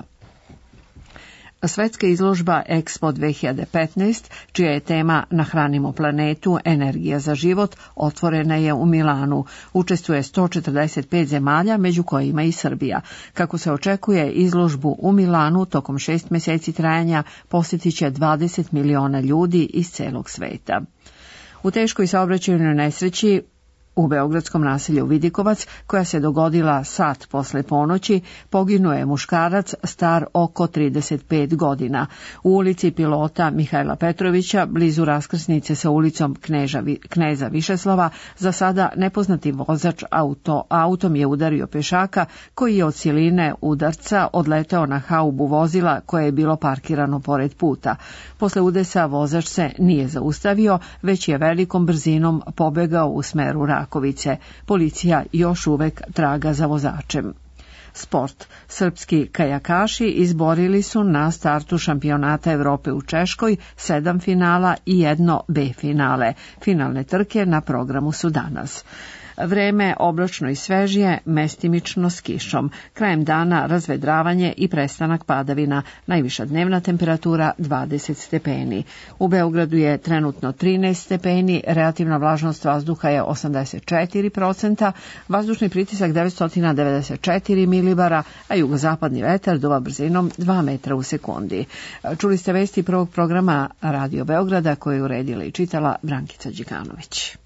Svetska izložba Expo 2015, čija je tema Nahranimo planetu, energija za život, otvorena je u Milanu. Učestvuje 145 zemalja, među kojima i Srbija. Kako se očekuje, izložbu u Milanu tokom 6 mjeseci trajanja posjetit će 20 miliona ljudi iz celog sveta. U teškoj saobraćajnoj nesreći u beogradskom naselju Vidikovac, koja se dogodila sat posle ponoći, poginuo je muškarac star oko 35 godina. U ulici pilota Mihajla Petrovića, blizu raskrsnice sa ulicom Kneza Višeslava, za sada nepoznati vozač autom je udario pešaka, koji je od siline udarca odleteo na haubu vozila koje je bilo parkirano pored puta. Posle udesa vozač se nije zaustavio, već je velikom brzinom pobegao u smeru Rakovice. Policija još uvek traga za vozačem. Sport. Srpski kajakaši izborili su na startu šampionata Evrope u Češkoj 7 finala i 1 B finale. Finalne trke na programu su danas. Vreme oblačno i svežije, mestimično s kišom. Krajem dana razvedravanje i prestanak padavina. Najviša dnevna temperatura 20 stepeni. U Beogradu je trenutno 13 stepeni, relativna vlažnost vazduha je 84%, vazdušni pritisak 994 milibara, a jugozapadni vetar duva brzinom 2 metra u sekundi. Čuli ste vesti prvog programa Radio Beograda koju je uredila i čitala Brankica Đikanović.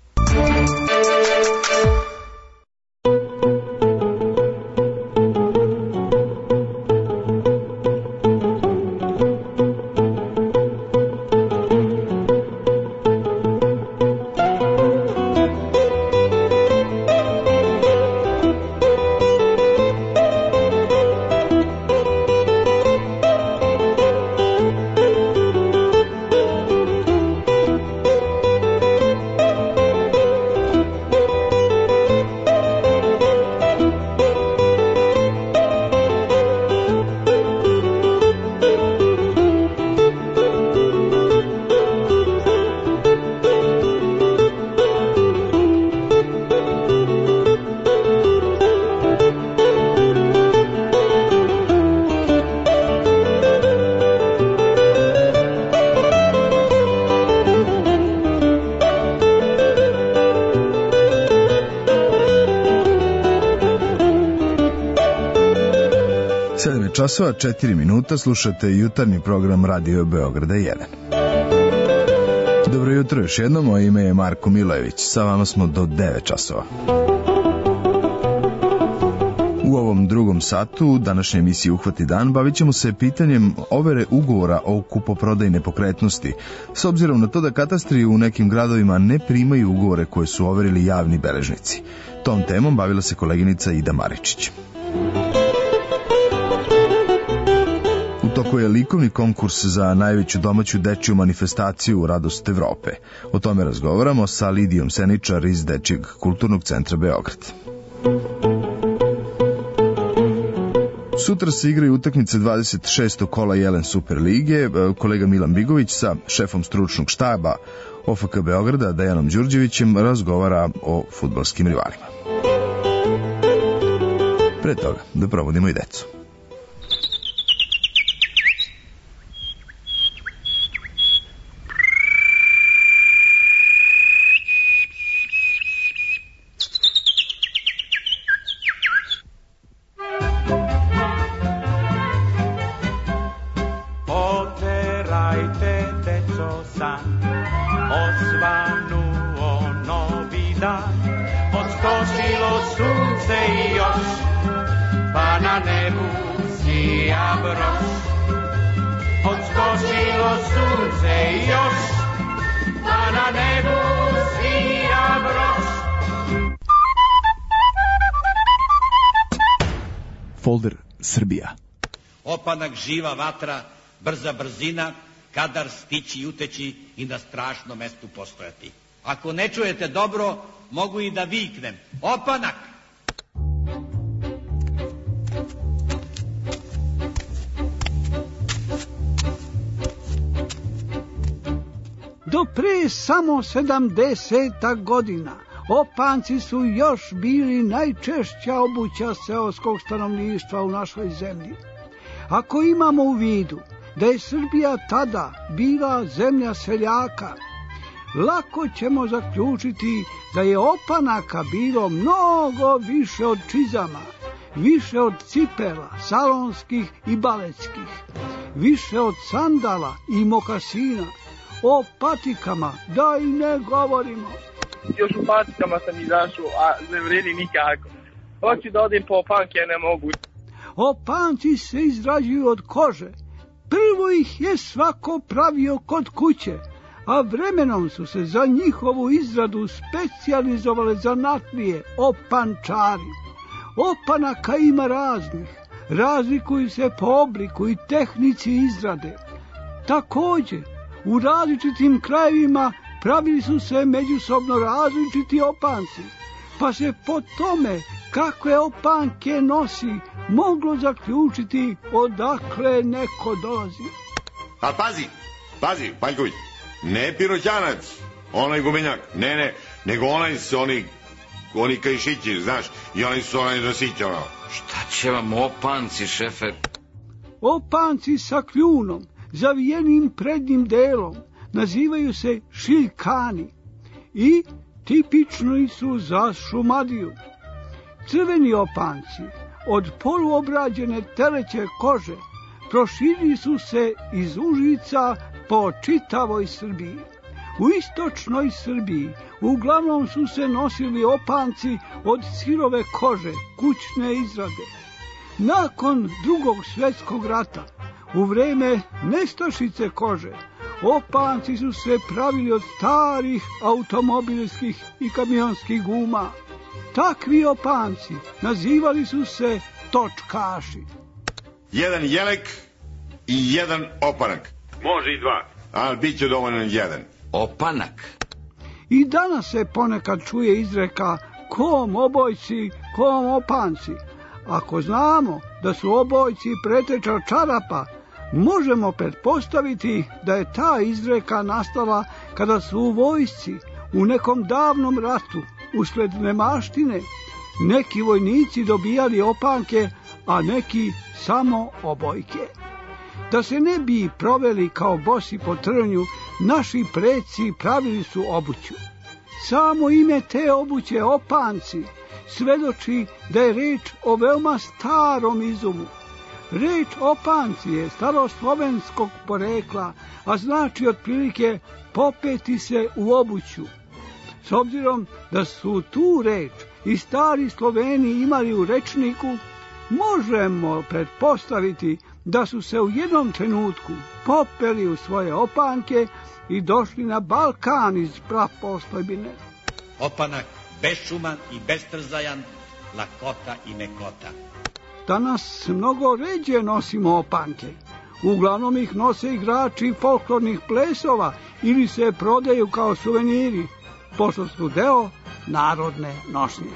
Časova 4 minuta, slušate jutarnji program Radio Beograda 1. Dobro jutro još jednom, moje ime je Marko Milojević, sa vama smo do 9 časova. U ovom drugom satu, u današnjoj emisiji Uhvati dan, bavit ćemo se pitanjem overe ugovora o kupoprodaji nepokretnosti, s obzirom na to da katastri u nekim gradovima ne primaju ugovore koje su overili javni beležnici. Tom temom bavila se koleginica Ida Maričić. U toku je likovni konkurs za najveću domaću dečju manifestaciju Radost Evrope. O tome razgovaramo sa Lidijom Seničar iz Dečjeg kulturnog centra Beograd. Sutra se igraju utakmice 26. kola Jelen Super lige. Kolega Milan Bigović sa šefom stručnog štaba OFK Beograda Dejanom Đurđevićem razgovara o fudbalskim rivalima. Pre toga da provodimo i decu. Folder Srbija. Opanak živa vatra, brza brzina, kadar stići i uteći i na strašnom mestu postojati. Ako ne čujete dobro, mogu i da viknem. Opanak! Do pre samo 70 godina opanci su još bili najčešća obuća seoskog stanovništva u našoj zemlji. Ako imamo u vidu da je Srbija tada bila zemlja seljaka, lako ćemo zaključiti da je opanaka bilo mnogo više od čizama, više od cipela, salonskih i baletskih, više od sandala i mokasina, o patikama da i ne govorimo. Još u patikama sam izašao, a ne vredi nikako. Hoću da odim po opanke, ne mogu. Opanci se izrađuju od kože. Prvo ih je svako pravio kod kuće, a vremenom su se za njihovu izradu specijalizovale zanatlije opančari. Opanaka ima raznih, razlikuju se po obliku i tehnici izrade. Također, u različitim krajevima pravili su se međusobno različiti opanci, pa se po tome kakve opanke nosi moglo zaključiti odakle neko dolazi. A pazi, Paljković, ne piroćanac, onaj gumenjak, ne, nego oni kajšići, znaš, i oni su onaj nosić, ono. Šta će vam opanci, šefe? Opanci sa kljunom, zavijenim prednjim delom, nazivaju se šiljkani i tipični su za Šumadiju. Crveni opanci od poluobrađene teleće kože proširili su se iz Užica po čitavoj Srbiji. U istočnoj Srbiji uglavnom su se nosili opanci od sirove kože, kućne izrade. Nakon Drugog svjetskog rata, u vreme nestašice kože, opanci su se pravili od starih automobilskih i kamionskih guma. Takvi opanci nazivali su se točkaši. Jedan jelek i jedan opanak. Može i dva, ali bit će dovoljno jedan. Opanak. I danas se ponekad čuje izreka kom obojci, kom opanci. Ako znamo da su obojci preteča čarapa, možemo pretpostaviti da je ta izreka nastala kada su u vojsci u nekom davnom ratu usled nemaštine neki vojnici dobijali opanke, a neki samo obojke. Da se ne bi proveli kao bosi po trnju, naši preci pravili su obuću. Samo ime te obuće opanci svedoči da je reč o veoma starom izumu. Reč opanci je staroslovenskog porekla, a znači otprilike popeti se u obuću. S obzirom da su tu reč i stari Sloveni imali u rečniku, možemo pretpostaviti da su se u jednom trenutku popeli u svoje opanke i došli na Balkan iz prapostojbine. Opanak bešuman i bestrzajan, lakota i mekota. Danas mnogo ređe nosimo opanke. Uglavnom ih nose igrači folklornih plesova ili se prodaju kao suveniri, pošto su deo narodne nošnje.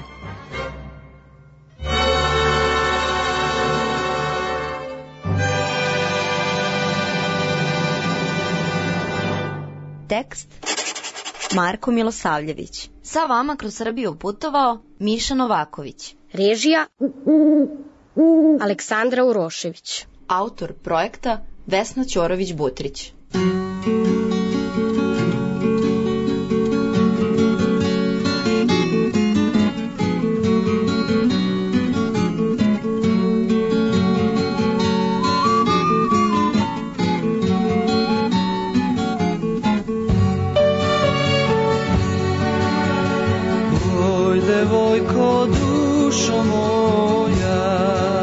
Tekst Marko Milosavljević. Sa vama kroz Srbiju putovao Miša Novaković. Režija Aleksandra Urošević. Autor projekta Vesna Ćorović-Butrić. Oj, devojko, dušo moja,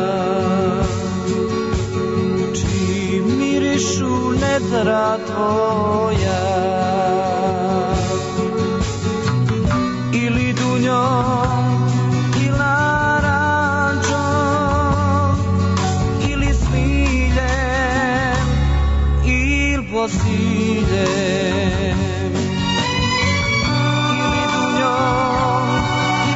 čim mirišu nedra tvoja, ili dunjom, ili naranđom, ili smiljem, ili posiljem, ili dunjom, ili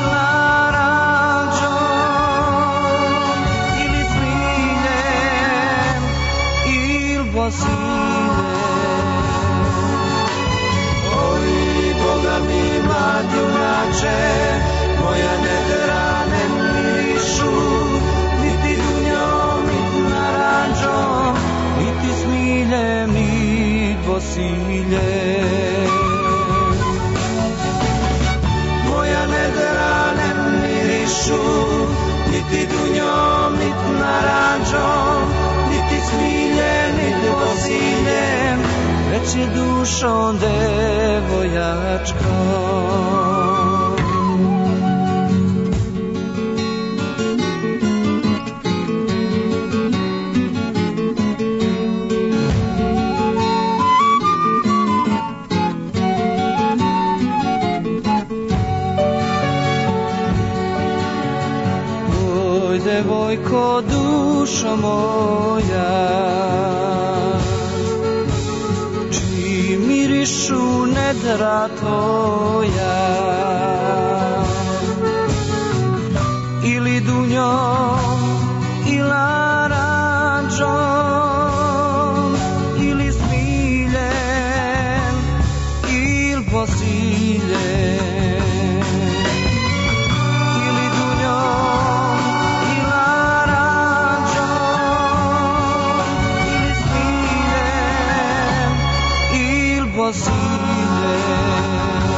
naranđom, ili smiljem, ili posiljem. Oj, Boga mi, mladjunače, moja nedrane mirišu, niti dunjom, niti naranđom, niti smiljem, niti posiljem. Moja nedrane mirišu, niti dunjom, niti naranđom, niti smiljem, niti posiljem, već je dušom devojačkom. Oj, devojko, dušo moja, čim mirišu nedra tvoja, ili dunjom, ili naranđom, ili smiljem, ili posiljem, ili dunjom, ili naranđom, ili smiljem, ili posiljem.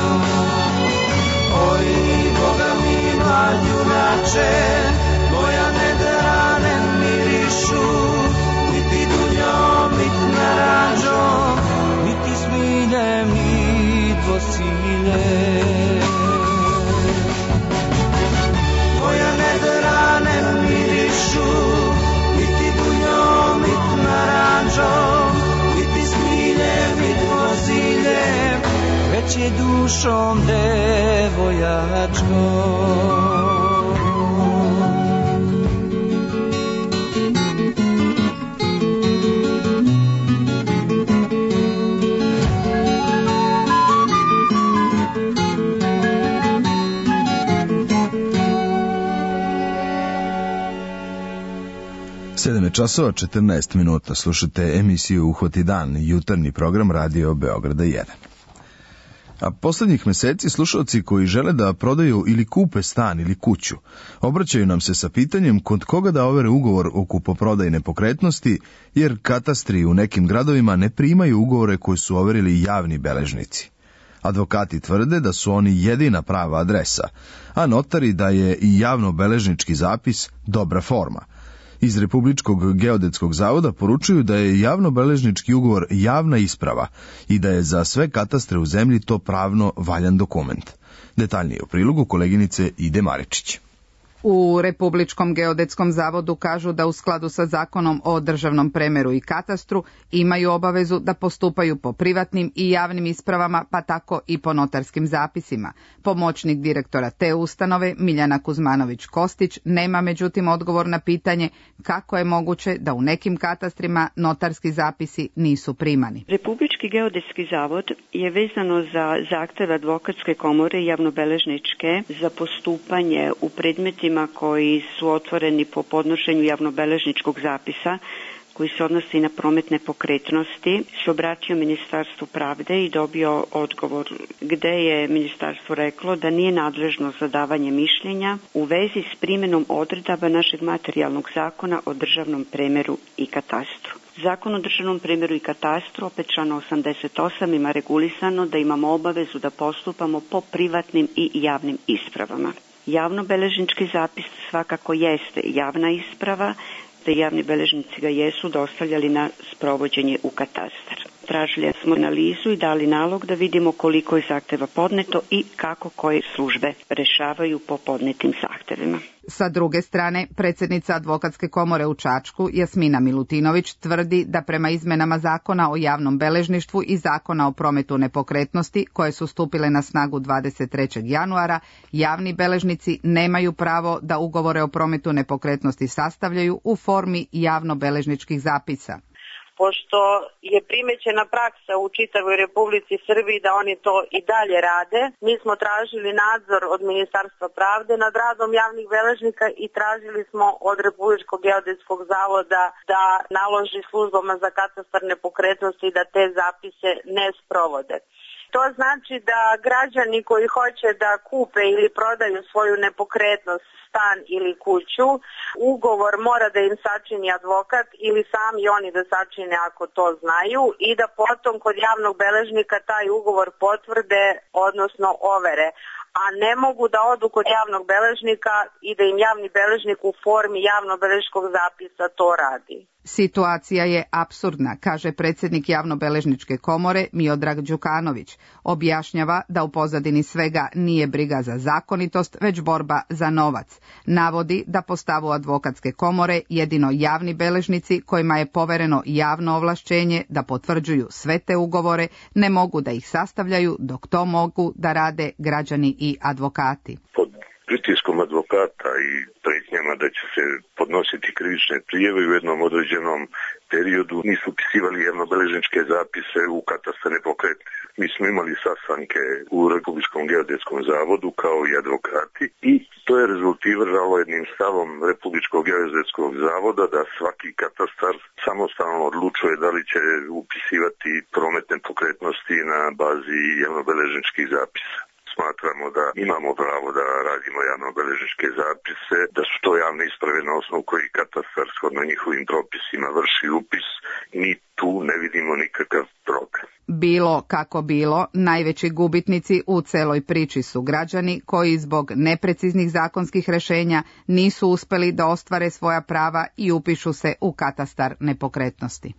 Oj, Boga mi, mladjunače, moja nedrane mirišu, niti dunjom, niti naranđom, niti smiljem, niti posiljem. Moja nedrane mirišu, niti dunjom, niti naranđom, niti smiljem, niti posiljem, već je dušom devojačkom. Časova 14 minuta, slušate emisiju Uhvati dan, jutarnji program Radio Beograda 1. A poslednjih meseci slušalci koji žele da prodaju ili kupe stan ili kuću, obraćaju nam se sa pitanjem kod koga da overe ugovor o kupoprodaji nepokretnosti, jer katastri u nekim gradovima ne primaju ugovore koje su overili javni beležnici. Advokati tvrde da su oni jedina prava adresa, a notari da je i javno-beležnički zapis dobra forma. Iz Republičkog geodetskog zavoda poručuju da je javno-beležnički ugovor javna isprava i da je za sve katastre u zemlji to pravno valjan dokument. Detaljnije u prilogu koleginice Ide Maričić. U Republičkom geodetskom zavodu kažu da u skladu sa zakonom o državnom premeru i katastru imaju obavezu da postupaju po privatnim i javnim ispravama, pa tako i po notarskim zapisima. Pomoćnik direktora te ustanove, Miljana Kuzmanović-Kostić, nema međutim odgovor na pitanje kako je moguće da u nekim katastrima notarski zapisi nisu primani. Republički geodetski zavod je vezano za zahteve advokatske komore i javnobeležničke za postupanje u predmetima koji su otvoreni po podnošenju javnobeležničkog zapisa koji se odnosi na promet nepokretnosti, se obratio Ministarstvu pravde i dobio odgovor gde je ministarstvo reklo da nije nadležno za davanje mišljenja u vezi s primjenom odredaba našeg materijalnog zakona o državnom premeru i katastru. Zakon o državnom premeru i katastru, opet član 88, ima regulisano da imamo obavezu da postupamo po privatnim i javnim ispravama. Javnobeležnički zapis svakako jeste javna isprava, da javni beležnici ga jesu dostavljali na sprovođenje u katastar. Tražili smo analizu i dali nalog da vidimo koliko je zahteva podneto i kako koje službe rešavaju po podnetim zahtevima. Sa druge strane, predsjednica Advokatske komore u Čačku, Jasmina Milutinović, tvrdi da prema izmenama Zakona o javnom beležništvu i Zakona o prometu nepokretnosti, koje su stupile na snagu 23. januara, javni beležnici nemaju pravo da ugovore o prometu nepokretnosti sastavljaju u formi javnobeležničkih zapisa. Pošto je primećena praksa u čitavoj Republici Srbiji da oni to i dalje rade, mi smo tražili nadzor od Ministarstva pravde nad radom javnih beležnika i tražili smo od Republičkog geodetskog zavoda da naloži službama za katastar nepokretnosti da te zapise ne sprovode. To znači da građani koji hoće da kupe ili prodaju svoju nepokretnost, stan ili kuću, ugovor mora da im sačini advokat ili sami oni da sačine ako to znaju i da potom kod javnog beležnika taj ugovor potvrde, odnosno overe. A ne mogu da odu kod javnog beležnika i da im javni beležnik u formi javnobeležničkog zapisa to radi. Situacija je apsurdna, kaže predsjednik javnobeležničke komore Miodrag Đukanović. Objašnjava da u pozadini svega nije briga za zakonitost, već borba za novac. Navodi da po stavu advokatske komore jedino javni beležnici kojima je povereno javno ovlašćenje da potvrđuju sve te ugovore ne mogu da ih sastavljaju, dok to mogu da rade građani i advokati. Pod pritiskom advokata i pretnjama da će se podnositi krivične prijave u jednom određenom periodu nisu upisivali javnobeležničke zapise u katastar nepokretnosti. Mi smo imali sastanke u Republičkom geodetskom zavodu kao i advokati i to je rezultiralo jednim stavom Republičkog geodetskog zavoda da svaki katastar samostalno odlučuje da li će upisivati promet nepokretnosti na bazi javnobeležničkih zapisa. Smatramo da imamo pravo da radimo javnobeležničke zapise, da su to javne isprave na osnovu koji katastar shodno njihovim propisima vrši upis. Mi tu ne vidimo nikakav problem. Bilo kako bilo, najveći gubitnici u celoj priči su građani koji zbog nepreciznih zakonskih rešenja nisu uspeli da ostvare svoja prava i upišu se u katastar nepokretnosti.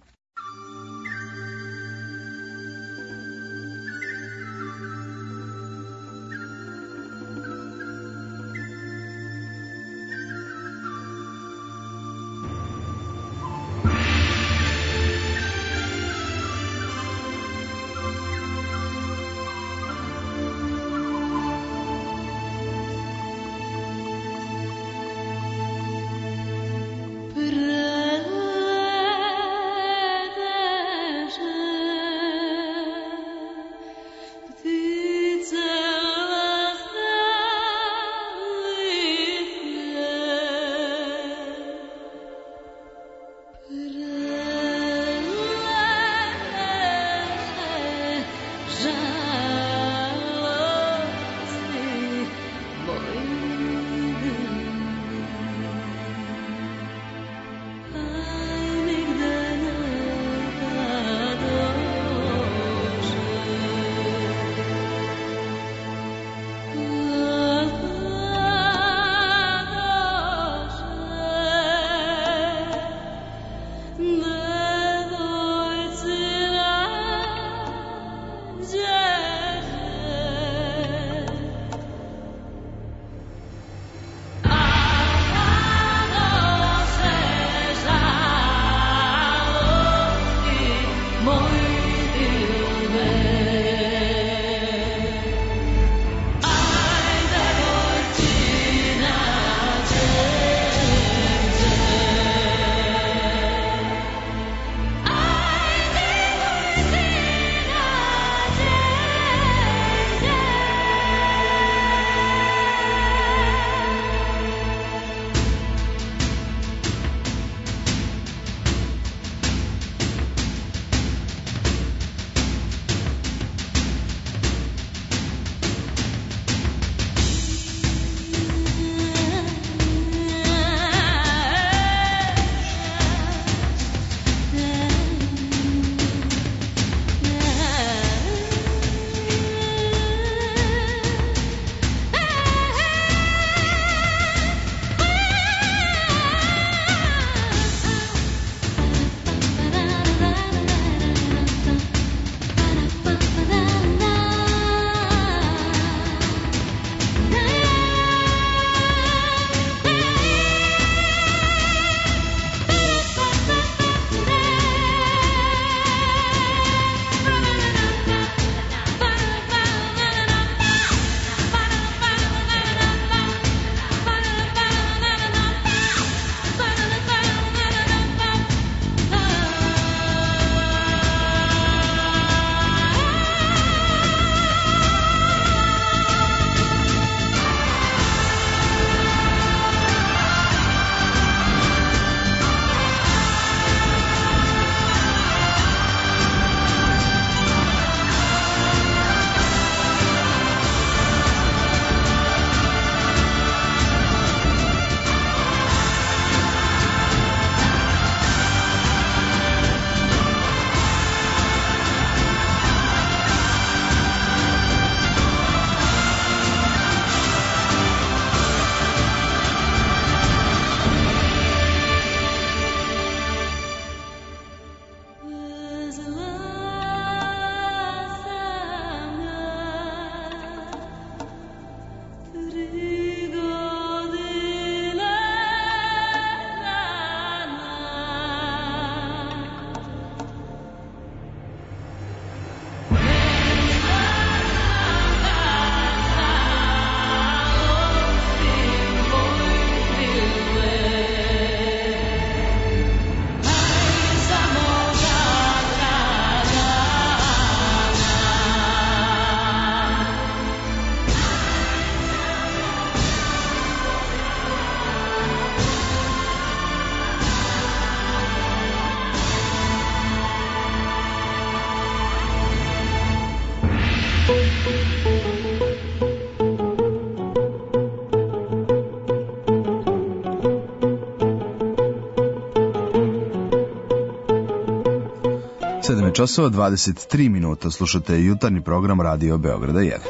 časova 23 minuta, slušate jutarnji program Radio Beograda 1.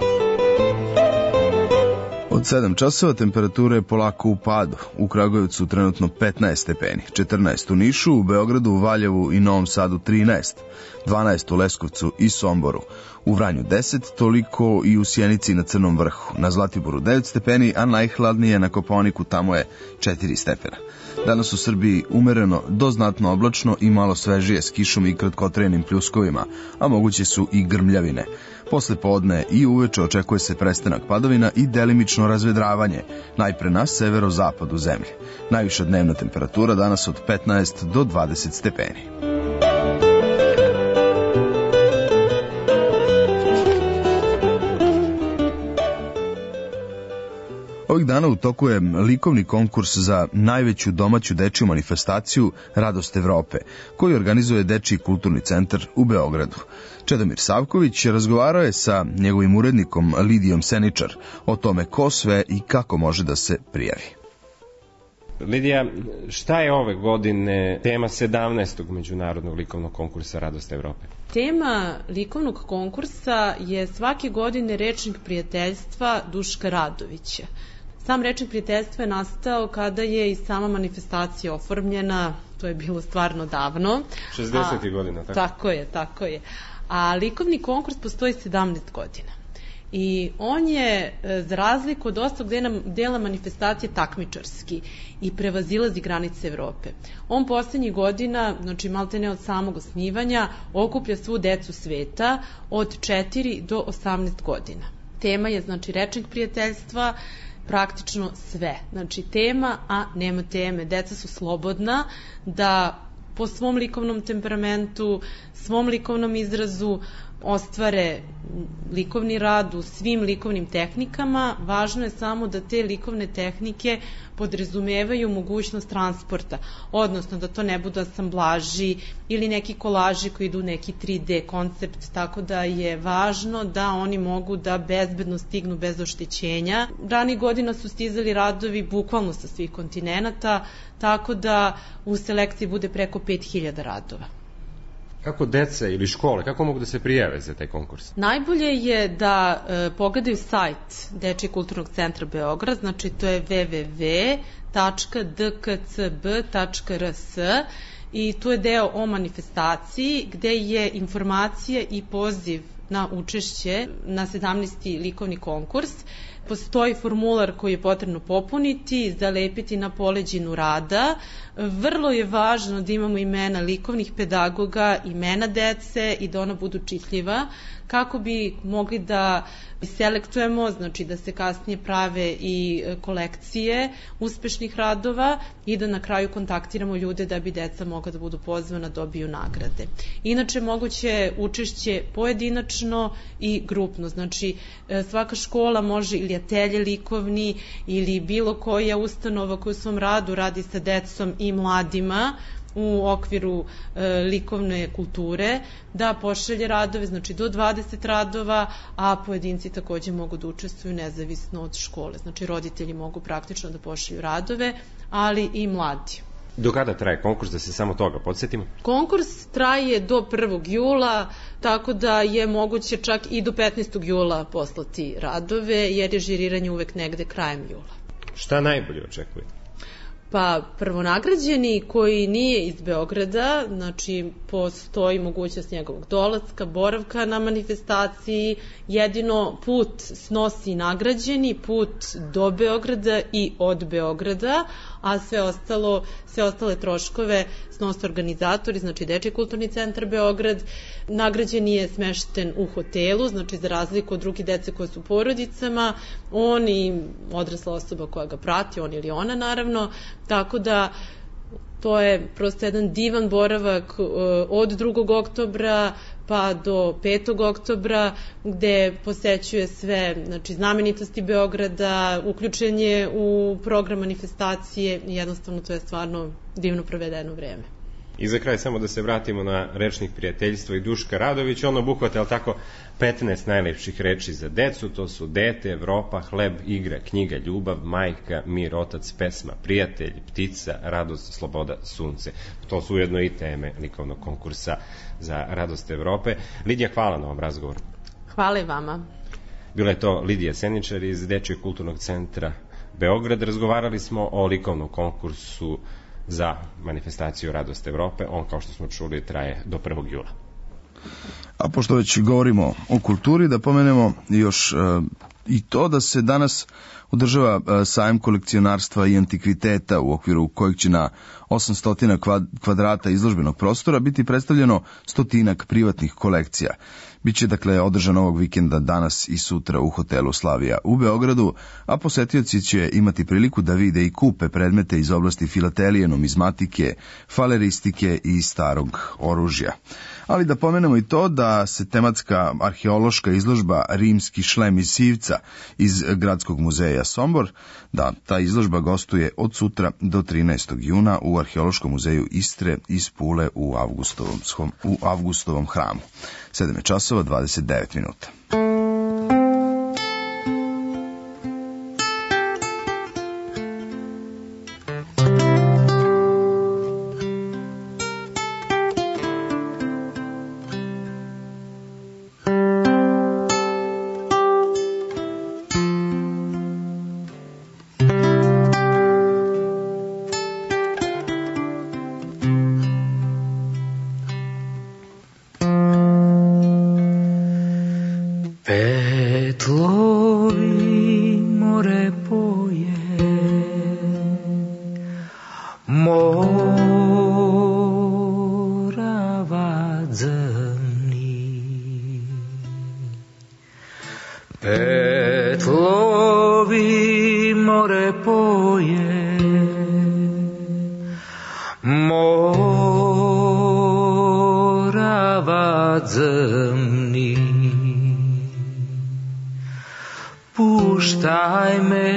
Od 7 časova temperatura je polako u padu. U Kragujevcu trenutno 15 stepeni, 14 u Nišu, u Beogradu, Valjevu i Novom Sadu 13, 12 u Leskovcu i Somboru, u Vranju 10, toliko i u Sjenici na Crnom vrhu, na Zlatiboru 9 stepeni, a najhladnije na Kopaoniku, tamo je 4 stepena. Danas u Srbiji umereno do znatno oblačno i malo svežije s kišom i kratkotrenim pljuskovima, a moguće su i grmljavine. Posle podne i uveče očekuje se prestanak padavina i delimično razvedravanje, najpre na severozapadu zemlje. Najviša dnevna temperatura danas od 15 do 20 stepeni. Ovih dana u toku je likovni konkurs za najveću domaću dečiju manifestaciju Radost Evrope, koji organizuje Dečiji kulturni centar u Beogradu. Čedomir Savković razgovarao je sa njegovim urednikom Lidijom Seničar o tome ko sve i kako može da se prijavi. Lidija, šta je ove godine tema 17. međunarodnog likovnog konkursa Radost Evrope? Tema likovnog konkursa je svake godine rečnik prijateljstva Duška Radovića. Sam rečnik prijateljstva je nastao kada je i sama manifestacija oformljena, to je bilo stvarno davno. 60. godina, tako? Tako je. A likovni konkurs postoji 17 godina. I on je, za razliku od ostalog dela manifestacije, takmičarski i prevazilazi granice Evrope. On poslednjih godina, znači maltene od samog osnivanja, okuplja svu decu sveta od 4 do 18 godina. Tema je, znači, rečnik prijateljstva, praktično sve. Znači, tema, a nema teme. Deca su slobodna da po svom likovnom temperamentu, svom likovnom izrazu ostvare likovni rad u svim likovnim tehnikama. Važno je samo da te likovne tehnike podrazumevaju mogućnost transporta, odnosno da to ne budu asamblaži ili neki kolaži koji idu neki 3D koncept, tako da je važno da oni mogu da bezbedno stignu bez oštećenja. Ranih godina su stizali radovi bukvalno sa svih kontinenata, tako da u selekciji bude preko 5000 radova. Kako deca ili škole, kako mogu da se prijave za taj konkurs? Najbolje je da pogledaju sajt Dečijeg kulturnog centra Beograd, znači to je www.dkcb.rs i tu je deo o manifestaciji gde je informacija i poziv na učešće na 17. likovni konkurs. Postoji formular koji je potrebno popuniti, zalepiti na poleđinu rada. Vrlo je važno da imamo imena likovnih pedagoga, imena dece i da ona budu čitljiva, kako bi mogli da selektujemo, znači da se kasnije prave i kolekcije uspešnih radova i da na kraju kontaktiramo ljude da bi deca mogla da budu pozvana, dobiju nagrade. Inače, moguće učešće pojedinačno i grupno, znači svaka škola može ili atelje likovni ili bilo koja ustanova koja u svom radu radi sa decom i mladima u okviru likovne kulture, da pošalje radove, znači do 20 radova, a pojedinci takođe mogu da učestvuju nezavisno od škole. Znači roditelji mogu praktično da pošalju radove, ali i mladi. Do kada traje konkurs, da se samo toga podsjetimo? Konkurs traje do 1. jula, tako da je moguće čak i do 15. jula poslati radove, jer je žiriranje uvek negde krajem jula. Šta najbolje očekujete? Pa prvonagrađeni koji nije iz Beograda, znači postoji mogućnost njegovog dolaska, boravka na manifestaciji, jedino put snosi nagrađeni, put do Beograda i od Beograda, a sve ostale troškove snose organizatori, znači Dečiji kulturni centar Beograd. Nagrađeni je smešten u hotelu, znači za razliku od drugih dece koje su u porodicama, on i odrasla osoba koja ga prati, on ili ona naravno, tako da to je prosto jedan divan boravak od 2. oktobra pa do 5. oktobra, gde posećuje sve, znači, znamenitosti Beograda, uključen je u program manifestacije i jednostavno to je stvarno divno provedeno vreme. I za kraj samo da se vratimo na rečnik prijateljstva i Duška Radović, on obuhvata, ali tako, 15 najlepših reči za decu, to su dete, Evropa, hleb, igra, knjiga, ljubav, majka, mir, otac, pesma, prijatelj, ptica, radost, sloboda, sunce. To su ujedno i teme likovnog konkursa za radost Evrope. Lidija, hvala na ovom razgovoru. Hvala i vama. Bila je to Lidija Seničar iz Dečijeg kulturnog centra Beograd. Razgovarali smo o likovnom konkursu za manifestaciju Radost Evrope. On, kao što smo čuli, traje do 1. jula. A pošto već govorimo o kulturi, da pomenemo još i to da se danas održava sajam kolekcionarstva i antikviteta, u okviru kojeg će na 800 kvadrata izložbenog prostora biti predstavljeno 100 privatnih kolekcija. Biće dakle održan ovog vikenda danas i sutra u hotelu Slavija u Beogradu, a posetioci će imati priliku da vide i kupe predmete iz oblasti filatelije, numizmatike, faleristike i starog oružja. Ali da pomenemo i to da se tematska arheološka izložba Rimski šlem iz Sivca iz Gradskog muzeja Sombor, da ta izložba gostuje od sutra do 13. juna u Arheološkom muzeju Istre iz Pule u Avgustovom hramu. 7 časova 29 minuta. Puštaj me,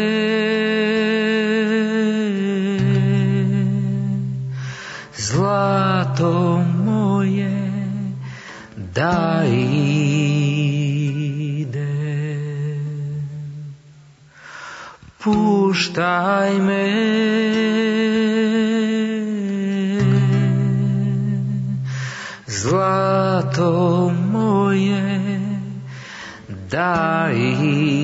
zlato moje, da ide. Puštaj me, zlato moje, da ide.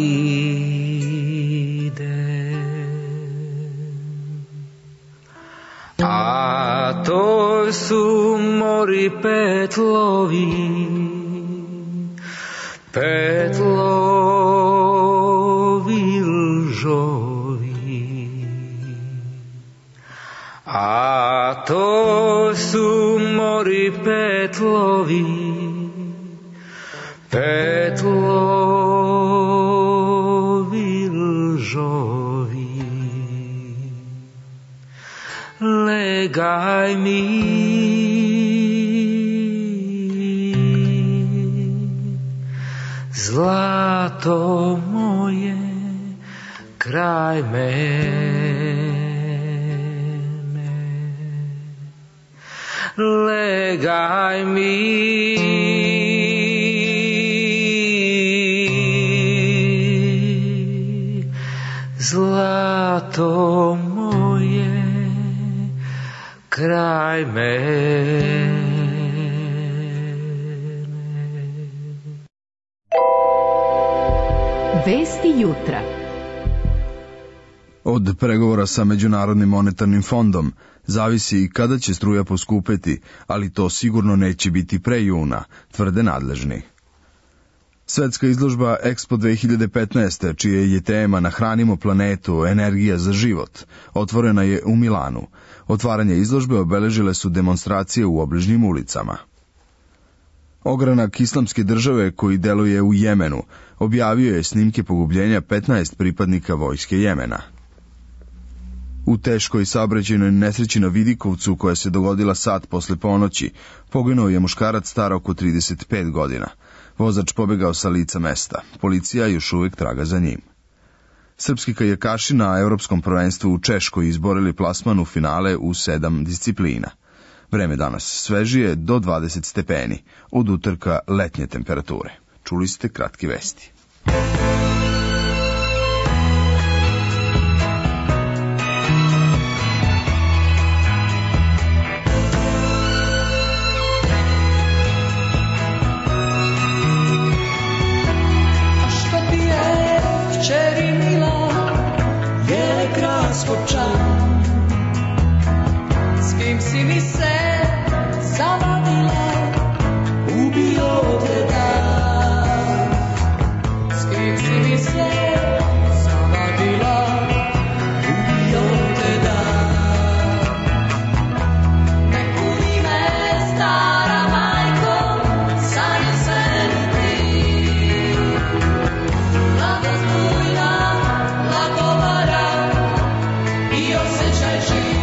A to su mori petlovi, petlovi lžovi. A to su mori petlovi, petlovi lžovi. Legaj mi, zlato moje, kraj mene. Legaj mi, zlato moje, kraj mene. Vesti jutra. Od pregovora sa Međunarodnim monetarnim fondom zavisi i kada će struja poskupeti, ali to sigurno neće biti pre juna, tvrde nadležni. Svetska izložba Expo 2015, čije je tema Nahranimo planetu, energija za život, otvorena je u Milanu. Otvaranje izložbe obeležile su demonstracije u obližnjim ulicama. Ogranak Islamske države, koji deluje u Jemenu, objavio je snimke pogubljenja 15 pripadnika vojske Jemena. U teškoj saobraćajnoj nesreći na Vidikovcu, koja se dogodila sat posle ponoći, poginuo je muškarac star oko 35 godina. Vozač pobegao sa lica mesta. Policija još uvijek traga za njim. Srpski kajakaši na Evropskom prvenstvu u Češkoj izborili plasman u finale u 7 disciplina. Vreme danas svežije do 20 stepeni, od utorka letnje temperature. Čuli ste kratke vesti. S kim si mi se zavadila, ubio te dan. S kim si mi se zavadila, ubio te dan. Ne kuni me stara majko, sanja se ti. Mladost bujna, lako vara i osjećaj živ.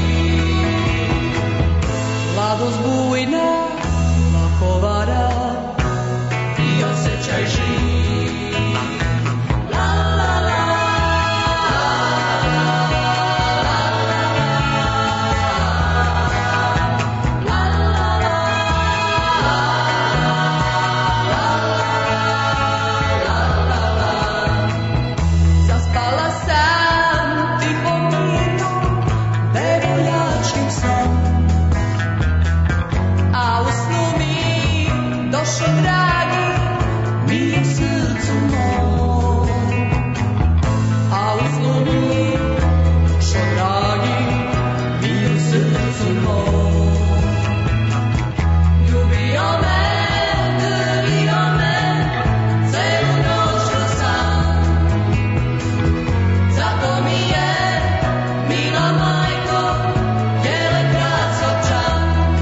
Mladost bujna, lako vara i osjećaj živ. La la la, zaspala sam tihom mirnom devojjačkim snom. A u snu mi došao dragi, mir srcu mom. A u snu mi došao dragi, mir srcu mom. Ljubio me, grlio me, celu noć kroz san. Zato mi je, mila majko, jelen grad Sopčan.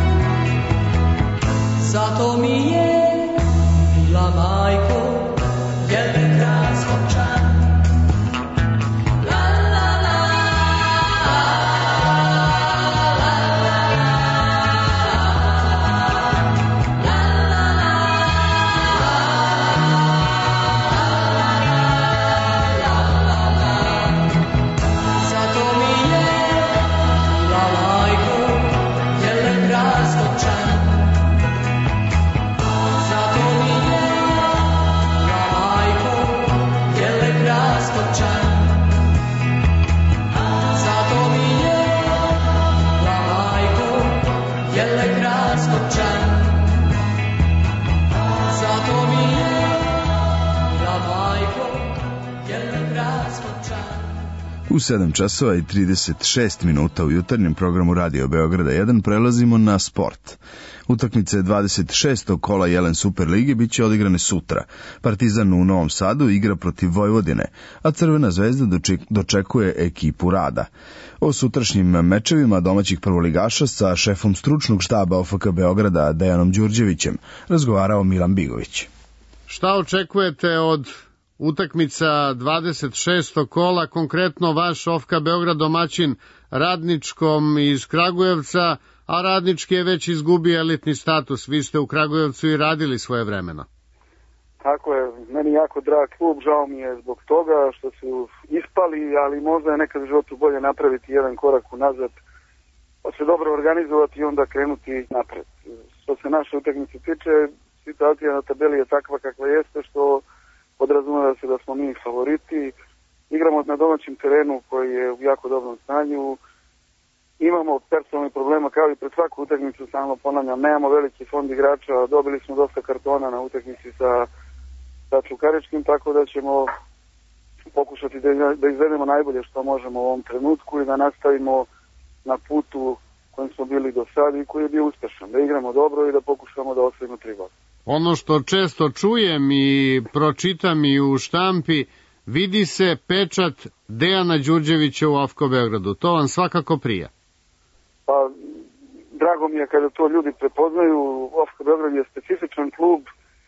Zato mi je, mila majko, jelen grad Sopčan. La la la, la la la, la la la, zato mi je, mila majko, jelen grad Sopčan. Zato mi je, mila majko, jelen grad Sopčan. Zato mi je, mila majko, jelen grad Sopčan. Zato mi je, mila majko, jelen grad Sopčan. U 7 časova i 36 minuta u jutarnjem programu Radio Beograda 1 prelazimo na sport. Utakmice 26. kola Jelen Superlige biće odigrane sutra. Partizan u Novom Sadu igra protiv Vojvodine, a Crvena zvezda dočekuje ekipu Rada. O sutrašnjim mečevima domaćih prvoligaša sa šefom stručnog štaba OFK Beograda Dejanom Đurđevićem razgovarao Milan Bigović. Šta očekujete od utakmica 26. kola, konkretno vaš OFK Beograd domaćin Radničkom iz Kragujevca, a Radnički je već izgubio elitni status. Vi ste u Kragujevcu i radili svoje vremeno. Tako je, meni jako drag klub, žao mi je zbog toga što su ispali, ali možda je nekad u životu bolje napraviti jedan korak unazad, pa se dobro organizovati i onda krenuti napred. Što se naše utakmice tiče, situacija na tabeli je takva kakva jeste, što podrazumeva se da smo mi favoriti. Igramo na domaćem terenu koji je u jako dobrom stanju. Imamo personalnih problema kao i pred svaku utakmicu, samo ponavljam, nemamo veliki fond igrača, dobili smo dosta kartona na utakmici sa Čukaričkim, tako da ćemo pokušati da izvedemo najbolje što možemo u ovom trenutku i da nastavimo na putu kojim smo bili do sada i koji je bio uspešan, da igramo dobro i da pokušamo da osvojimo 3 boda. Ono što često čujem i pročitam i u štampi, vidi se pečat Dejana Đurđevića u OFK Beogradu. To vam svakako prija. Pa, drago mi je kada to ljudi prepoznaju. OFK Beograd je specifičan klub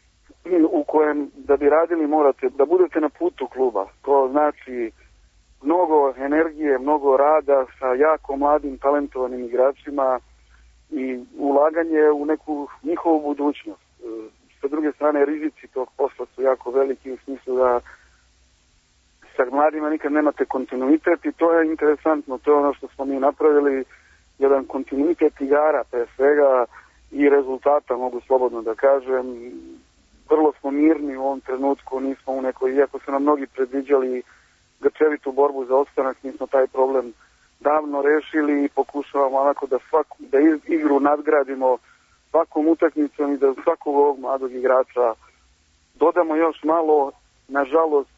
u kojem da bi radili morate da budete na putu kluba. To znači mnogo energije, mnogo rada sa jako mladim, talentovanim igračima i ulaganje u neku njihovu budućnost. Sa druge strane, rizici tog posla su jako veliki u smislu da sa mladima nikad nemate kontinuitet i to je interesantno, to je ono što smo mi napravili. jedan kontinuitet igara, pre svega i rezultata, mogu slobodno da kažem. Vrlo smo mirni u ovom trenutku, nismo u nekoj, iako su nam mnogi predviđali grčevitu borbu za opstanak, mi smo taj problem davno rešili i pokušavamo onako da igru nadgradimo svakom utakmicom i da svakog ovog mladog igrača dodamo još malo. Nažalost,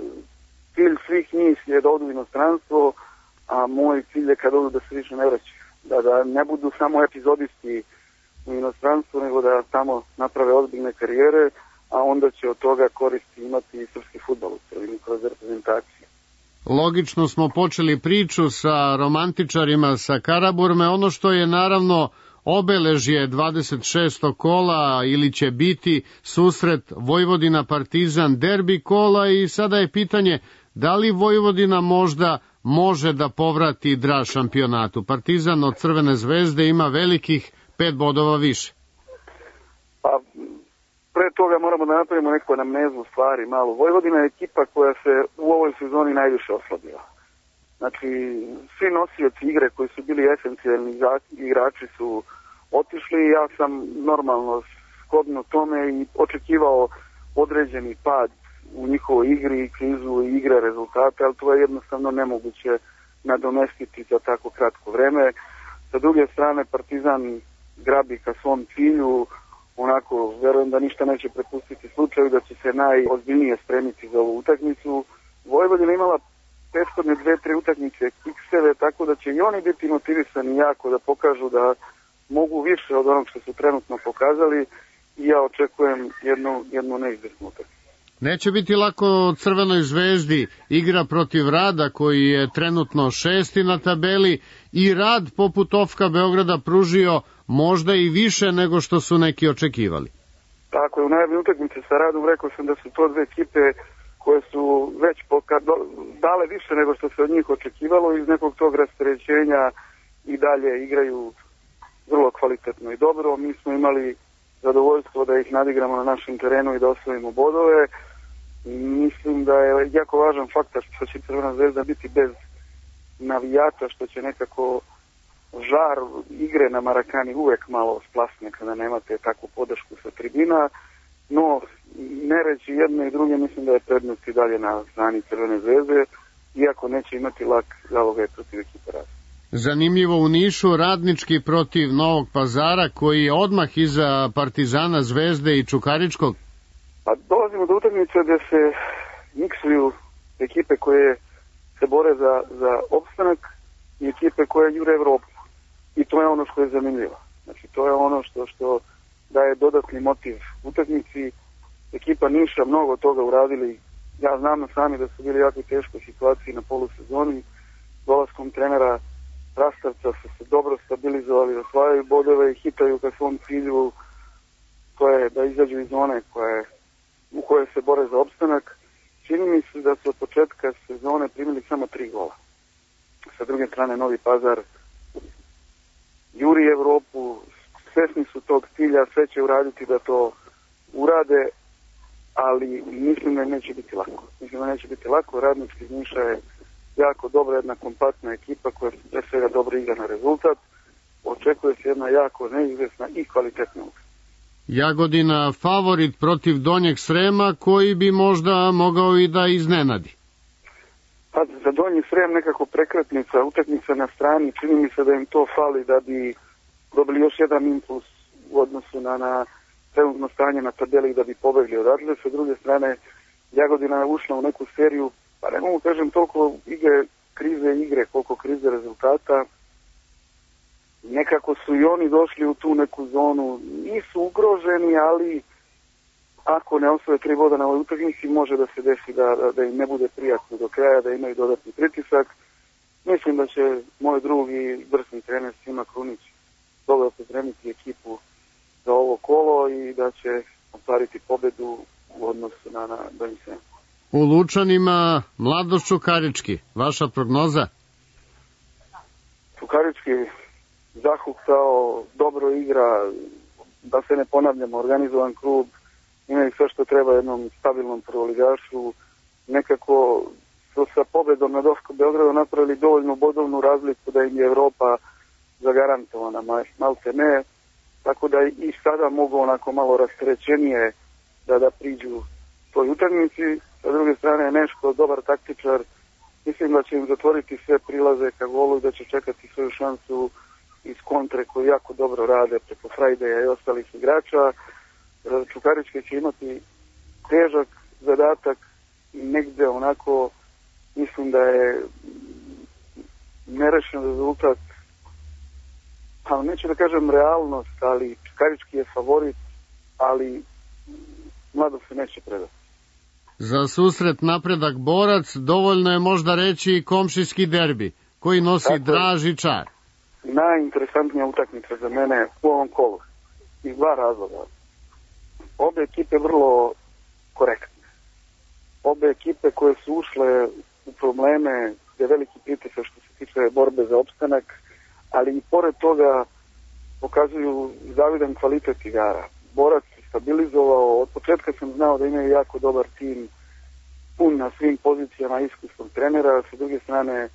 cilj svih njih je da odu u inostranstvo, a moj cilj je kad odu da se više ne vraćaju. Da ne budu samo epizodisti u inostranstvu, nego da tamo naprave ozbiljne karijere, a onda će od toga koristi imati i srpski fudbal u celini kroz reprezentaciju. Logično smo počeli priču sa romantičarima sa Karaburme. Ono što je naravno obeležje 26. kola ili će biti susret Vojvodina Partizan derbi kola i sada je pitanje da li Vojvodina možda može da povrati draž šampionatu. Partizan od Crvene zvezde ima velikih 5 bodova više. Pa, pre toga moramo da napravimo neku anamnezu stvari malo. Vojvodina je ekipa koja se u ovoj sezoni najviše oslabila. Znači, svi nosioci igre koji su bili esencijalni igrači su otišli i ja sam normalno shodno tome i očekivao određeni pad u njihovoj igri i krizu igre rezultate, ali to je jednostavno nemoguće nadomestiti za tako kratko vreme. Sa druge strane, Partizan grabi ka svom cilju, onako, verujem da ništa neće prepustiti slučaju, da će se najozbiljnije spremiti za ovu utakmicu. Vojvodina imala prethodne 2-3 utakmice kikseve, tako da će i oni biti motivisani jako da pokažu da mogu više od onog što su trenutno pokazali i ja očekujem jednu neizvesnu utakmicu. Neće biti lako Crvenoj zvezdi, igra protiv Rada koji je trenutno 6. na tabeli i Rad poput OFK-a Beograda pružio možda i više nego što su neki očekivali. Tako je, u najavnoj utakmici sa Radom rekao sam da su to dve ekipe koje su već dale više nego što se od njih očekivalo, iz nekog tog rasterećenja i dalje igraju vrlo kvalitetno i dobro. Mi smo imali zadovoljstvo da ih nadigramo na našem terenu i da osvojimo bodove. Mislim da je jako važan faktor što će Crvena zvezda biti bez navijača, što će nekako žar igre na Marakani uvek malo splasne kada nemate takvu podršku sa tribina, no ne reći jedno i druge, mislim da je prednost i dalje na strani Crvene zvezde, iako neće imati lak zalogaj protiv ekipa Rada. Zanimljivo u Nišu, Radnički protiv Novog Pazara, koji je odmah iza Partizana, Zvezde i Čukaričkog. Pa dolazimo do utakmice gde se miksuju ekipe koje se bore za opstanak i ekipe koje jure Evropu. I to je ono što je zanimljivo. Znači, to je ono što daje dodatni motiv utakmici. Ekipa Niša mnogo toga uradili. Ja znam na sami da su bili jako teškoj situaciji na polusezoni. Dolaskom trenera Rastavca su se dobro stabilizovali, osvajaju bodove i hitaju ka svom cilju, to je da izađu iz zone u kojoj se bore za opstanak. Čini mi se da su od početka sezone primili samo 3 gola. Sa druge strane, Novi Pazar juri Evropu, svesni su tog cilja, sve će uraditi da to urade, ali mislim da neće biti lako. Radnički iz Niša je jako dobra, jedna kompaktna ekipa koja pre svega dobro igra na rezultat. Očekuje se jedna jako neizvesna i kvalitetna utakmica. Jagodina favorit protiv Donjeg Srema, koji bi možda mogao i da iznenadi. Pa za Donji Srem nekako prekretnica, utakmica na strani, čini mi se da im to fali da bi dobili još jedan impuls u odnosu na trenutno stanje na tabeli da bi pobegli odatle. Sa druge strane, Jagodina je ušla u neku seriju, pa ne mogu kažem toliko krize igre, koliko krize rezultata. Nekako su i oni došli u tu neku zonu, nisu ugroženi, ali ako ne osvoje 3 boda na ovoj utakmici, može da se desi da im ne bude prijatno do kraja, da imaju dodatni pritisak. Mislim da će moj drugi vrsni trener Sima Krunić dobro pripremiti ekipu za ovo kolo i da će ostvariti pobedu u odnosu na Donji Srem. U Lučanima Mladost Čukarički, vaša prognoza? Čukarički zahuktao, dobro igra, da se ne ponavljamo, organizovan klub, imaju sve što treba jednom stabilnom prvoligašu, nekako su sa pobedom nad OFK Beogradu napravili dovoljnu bodovnu razliku da im je Evropa zagarantovana malte ne, tako da i sada mogu onako malo rasterećenije da priđu toj utakmici. Sa druge strane, Neško, dobar taktičar, mislim da će im zatvoriti sve prilaze ka golu i da će čekati svoju šansu iz kontre koju jako dobro rade preko Frajdeja i ostalih igrača. Čukarički će imati težak zadatak i negde onako mislim da je nerešen rezultat, pa neću da kažem realnost, ali Čukarički je favorit, ali mlado se neće predati. Za susret Napredak Borac dovoljno je možda reći i komšijski derbi, koji nosi draži čar. Najinteresantnija utakmica za mene u ovom kolu, iz dva razloga. Obe ekipe vrlo korektne. Obe ekipe koje su ušle u probleme, je veliki pritisak što se tiče borbe za opstanak, ali i pored toga pokazuju zavidan kvalitet igara. Borac se stabilizovao, od početka sam znao da imaju jako dobar tim, pun na svim pozicijama iskusnog trenera, sa druge strane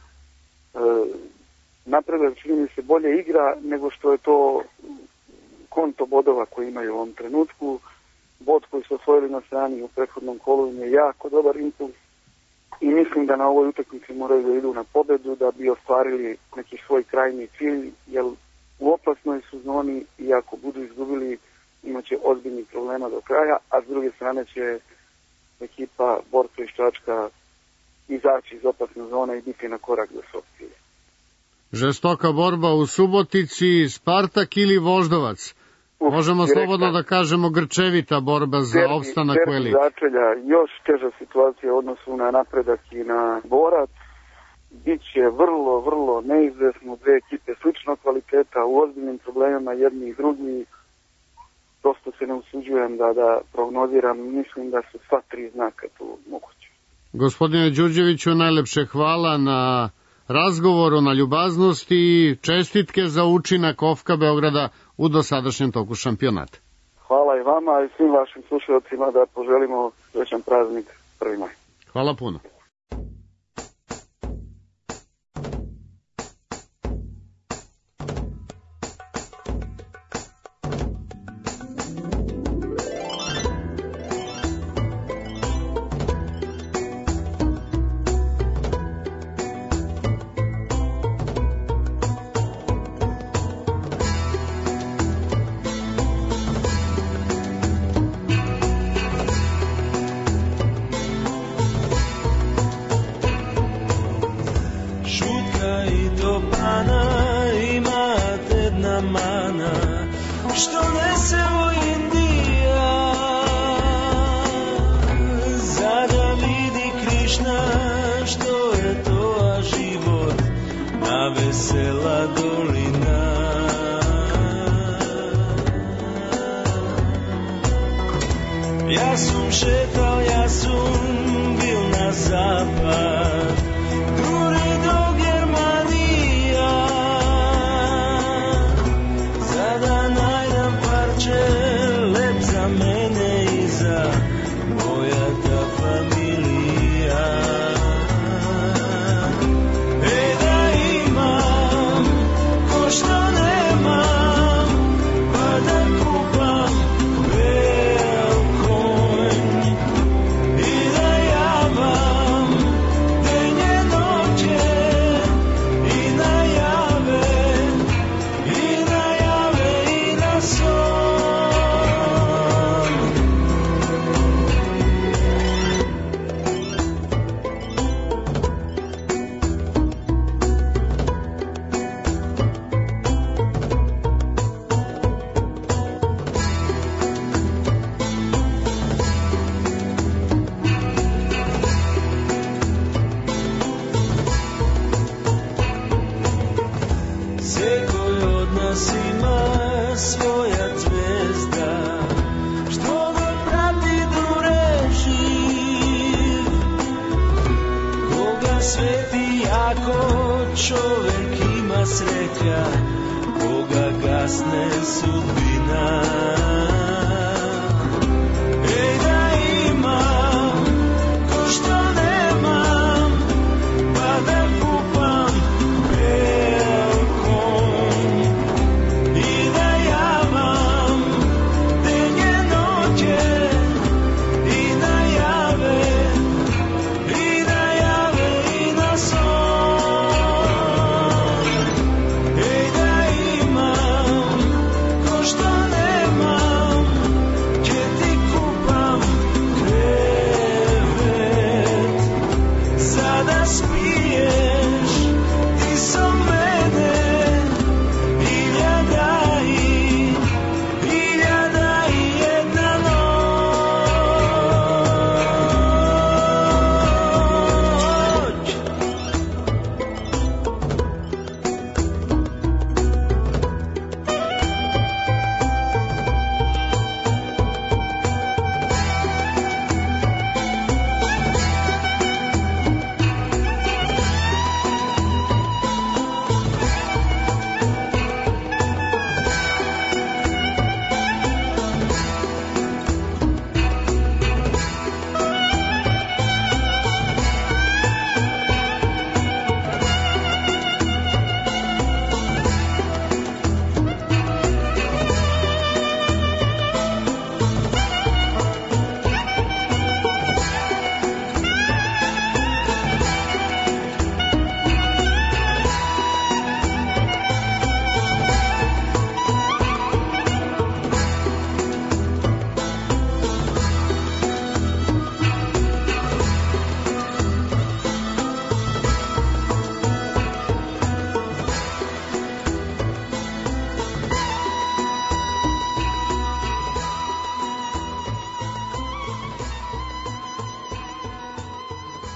Napredak čini mi se bolje igra nego što je to konto bodova koji imaju u ovom trenutku. Bod koji su osvojili na strani u prethodnom kolu im je jako dobar impuls i mislim da na ovoj utakmici moraju da idu na pobedu da bi ostvarili neki svoj krajnji cilj, jer u opasnoj su zoni i ako budu izgubili imaće ozbiljnih problema do kraja, a s druge strane će ekipa Borca iz Čačka izaći iz opasne zone i biti na korak do svog cilja. Žestoka borba u Subotici, Spartak ili Voždovac? Možemo slobodno da kažemo grčevita borba za opstanak u eliti. Začelja, još teža situacija u odnosu na Napredak i na Borac. Biće vrlo, vrlo neizvesno, dve ekipe sličnog kvaliteta, u ozbiljnim problemima jedni i drugi. Prosto se ne usuđujem da prognoziram, mislim da su sva tri znaka tu moguće. Gospodine Đurđeviću, najlepše hvala na razgovoru, na ljubaznosti i čestitke za učinak OFK-a Beograda u dosadašnjem toku šampionata. Hvala i vama i svim vašim slušalcima da poželimo srećan praznik 1. maj. Hvala puno.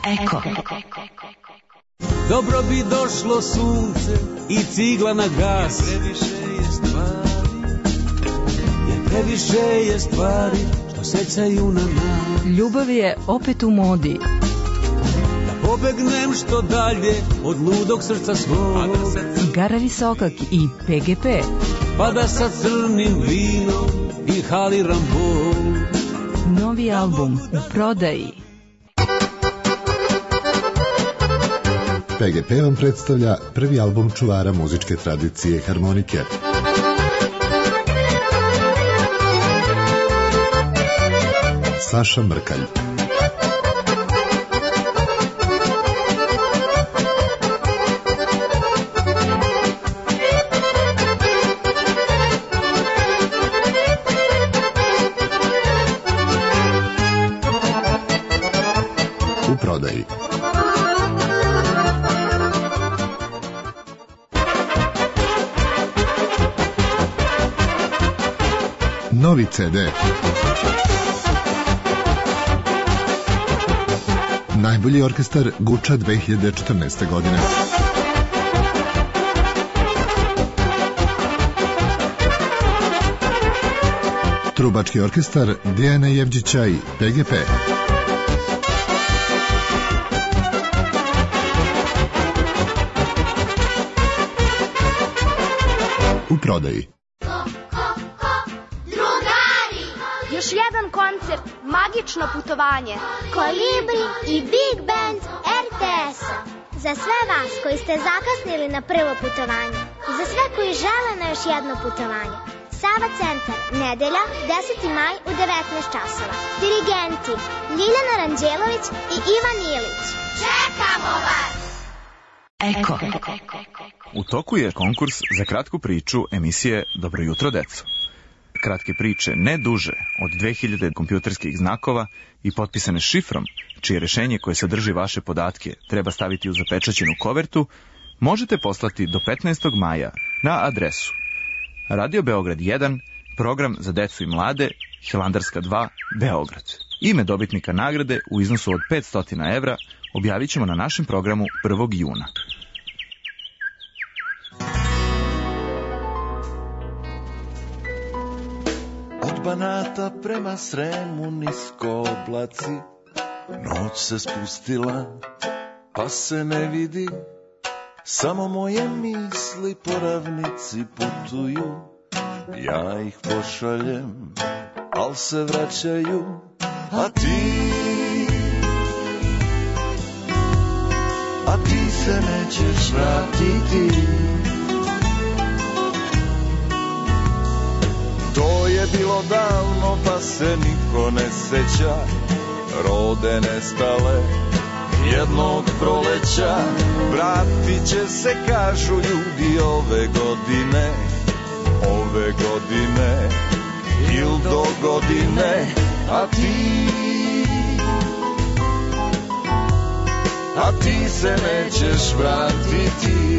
Eko. Dobro bi došlo sunce i cigla na gas. Previše je stvari što sećaju na nas. Ljubav je opet u modi. Da pobegnem što dalje od ludog srca svog. Igara Visokak i PGP. Pa da sa crnim vinom inhaliram bol. Novi album u prodaji. PGP vam predstavlja prvi album čuvara muzičke tradicije harmonike. Saša Mrkalj. U prodaji. Novi CD. Najbolji orkestar Guča 2014. godine. Trubački orkestar Dijana Jevđića i PGP. U prodaji. Još jedan koncert, magično putovanje. Kolibri i Big Band RTS-a. Za sve vas koji ste zakasnili na prvo putovanje. Za sve koji žele na još jedno putovanje. Sava centar, nedelja, 10. maj u 19 časova. Dirigenti Ljiljana Ranđelović i Ivan Ilić. Čekamo vas! Eko. U toku je konkurs za kratku priču emisije Dobro jutro, deco. Kratke priče ne duže od 2000 kompjuterskih znakova i potpisane šifrom, čije rešenje koje sadrži vaše podatke treba staviti u zapečaćenu kovertu, možete poslati do 15. maja na adresu Radio Beograd 1, program za decu i mlade, Hilandarska 2, Beograd. Ime dobitnika nagrade u iznosu od 500 evra objavit ćemo na našem programu 1. juna. Od Banata prema Sremu nisko oblaci, noć se spustila, pa se ne vidi, samo moje misli po ravnici putuju, ja ih pošaljem, al se vraćaju, a ti se nećeš vratiti. To je bilo davno, pa se niko ne seća, rode nestale jednog proleća. Vratit će se, kažu ljudi, ove godine il do godine, a ti se nećeš vratiti.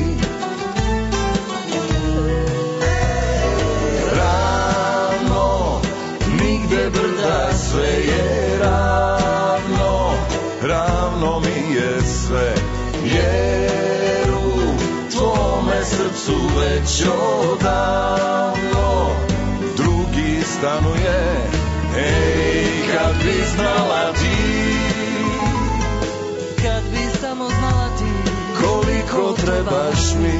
Ravno, nigde brda, sve je ravno, ravno mi je sve, jer u tvome srcu već odavno drugi stanuje. Ej, kad bi znala ti, kad bi samo znala ti, koliko trebaš mi,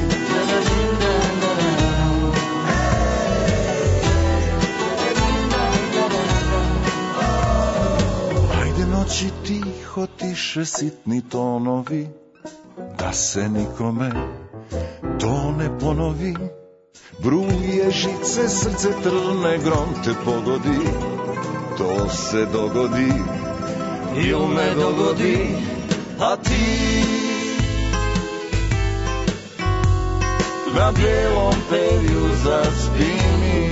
ajde noći tiho, tiše sitni tonovi, da se nikome to ne ponovi. Bruje žice, srce trne, grom te pogodi, to se dogodi il ne dogodi, a ti na bijelom perju zaspini.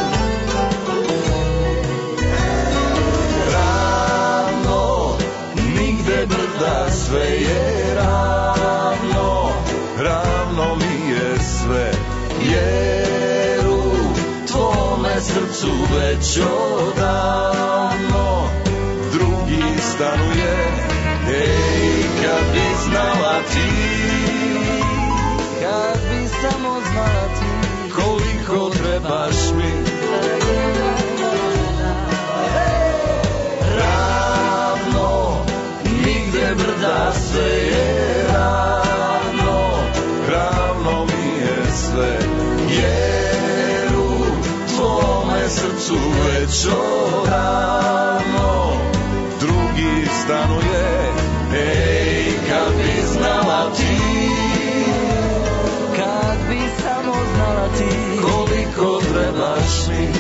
Ravno, nigde brda, sve je ravno, ravno mi je sve, jer u tvome srcu već odavno drugi stanuje. Ej, bi znala ti, kad bi samo znala ti koliko trebaš mi. Ravno, nigde brda, sve je ravno, ravno mi je sve, jer u tvome srcu već odavno drugi stanuje. Ej, kad bi znala ti, kad bi samo znala ti koliko trebaš mi.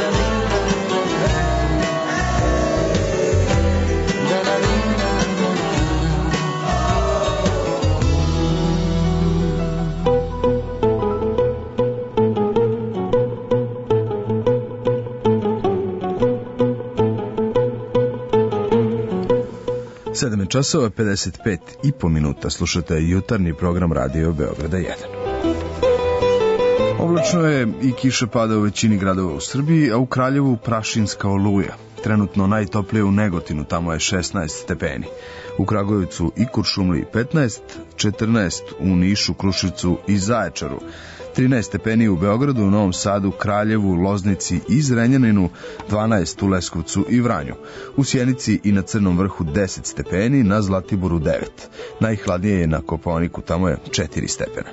Sedam časova 55,5 minuta. Slušate jutarnji program Radio Beograda 1. Oblačno je i kiša pada u većini gradova u Srbiji, a u Kraljevu prašinska oluja. Trenutno najtoplije u Negotinu, tamo je 16 stepeni. U Kragujevcu i Kuršumliji 15, 14 u Nišu, Kruševcu i Zaječaru. 13 stepeni u Beogradu, u Novom Sadu, Kraljevu, Loznici i Zrenjaninu, 12 u Leskovcu i Vranju. U Sjenici i na Crnom vrhu 10 stepeni, na Zlatiboru 9. Najhladnije je na Kopaoniku, tamo je 4 stepena.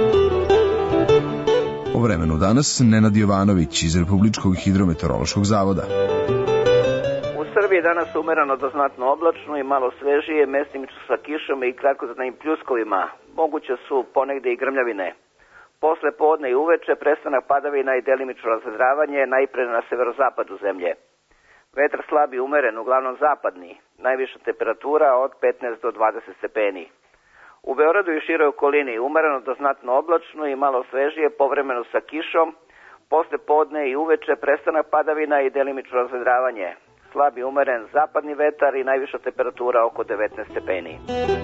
O vremenu danas Nenad Jovanović iz Republičkog hidrometeorološkog zavoda. U Srbiji danas umereno do znatno oblačno i malo svežije, mestimično sa kišom i kratkotrajnim pljuskovima. Moguće su ponegde i grmljavine. Posle podne i uveče prestanak padavina i delimično razvedravanje najpre na severozapadu zemlje. Vetar slab i umeren, uglavnom zapadni, najviša temperatura od 15 do 20 stepeni. U Beogradu i široj okolini umereno do znatno oblačno i malo svežije, povremeno sa kišom, posle podne i uveče prestanak padavina i delimično razvedravanje. Slab i umeren zapadni vetar i najviša temperatura oko 19 stepeni.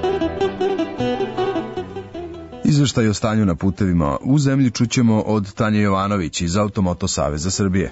Izveštaj o stanju na putevima u zemlji čućemo od Tanje Jovanović iz Automoto Saveza Srbije.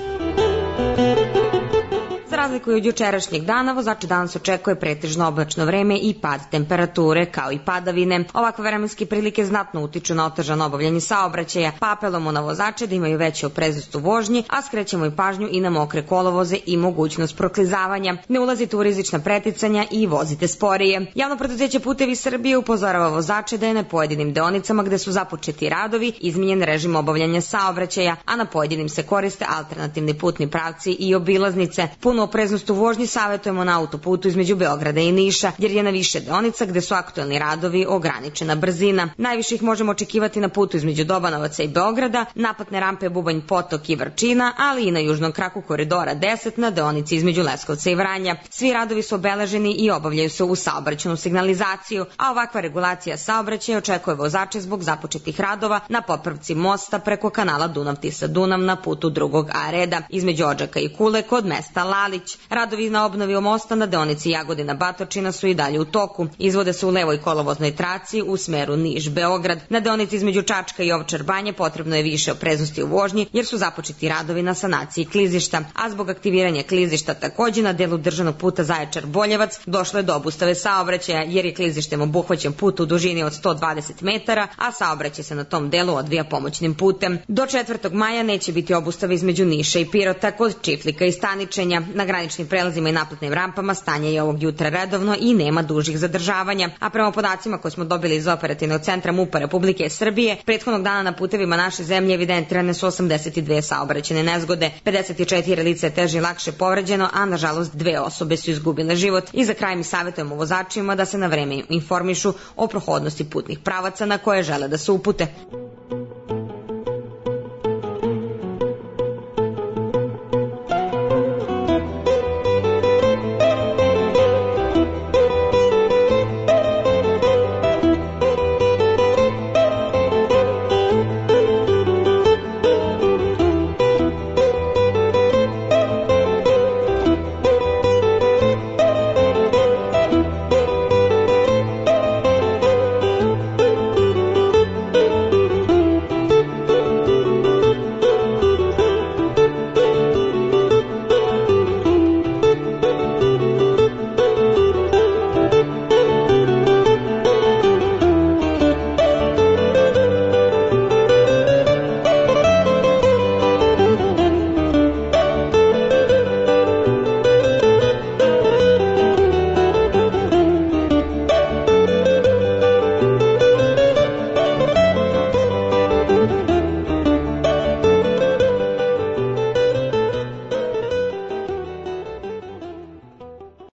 Za razliku od jučerašnjeg dana, vozači danas očekuje pretežno oblačno vreme i pad temperature, kao i padavine. Ovakve vremenske prilike znatno utiču na otežano obavljanje saobraćaja, pa apelujemo na vozače da imaju veću opreznost u vožnji, a skrećemo i pažnju i na mokre kolovoze i mogućnost proklizavanja. Ne ulazite u rizična preticanja i vozite sporije. Javno preduzeće Putevi Srbije upozorava vozače da je na pojedinim deonicama gde su započeti radovi izmenjen režim obavljanja saobraćaja, a na pojedinim se koriste alternativni putni pravci i obilaznice. Puno opreznost u vožnji savjetujemo na autoputu između Beograda i Niša, jer je na više deonica gde su aktuelni radovi ograničena brzina. Najviše ih možemo očekivati na putu između Dobanovaca i Beograda, naplatne rampe Bubanj Potok i Vrčina, ali i na južnom kraku koridora 10 na deonici između Leskovca i Vranja. Svi radovi su obeleženi i obavljaju se u saobraćajnu signalizaciju, a ovakva regulacija saobraćaja očekuje vozače zbog započetih radova na popravci mosta preko kanala Dunav-Tisa-Dunav na putu drugog A reda između Odžaka i Kule kod mesta Lalić. Radovi na obnovi mosta na deonici Jagodina-Batočina su i dalje u toku. Izvode se u levoj kolovoznoj traci u smeru Niš-Beograd. Na deonici između Čačka i Ovčar Banje potrebno je više opreznosti u vožnji jer su započeti radovi na sanaciji klizišta, a zbog aktiviranja klizišta takođe na delu državnog puta Zaječar-Boljevac došlo je do obustave saobraćaja jer je klizištem obuhvaćen put u dužini od 120 metara, a saobraćaj se na tom delu odvija pomoćnim putem. Do 4. maja neće biti obustave između Niša i Pirota kod Čiflika i Staničenja. Na graničnim prelazima i naplatnim rampama stanje je ovog jutra redovno i nema dužih zadržavanja, a prema podacima koje smo dobili iz operativnog centra MUP-a Republike Srbije, prethodnog dana na putevima naše zemlje evidentirane su 82 saobraćajne nezgode, 54 lica je teže i lakše povređeno, a nažalost 2 osobe su izgubile život. I za kraj mi savjetujemo vozačima da se na vreme informišu o prohodnosti putnih pravaca na koje žele da se upute.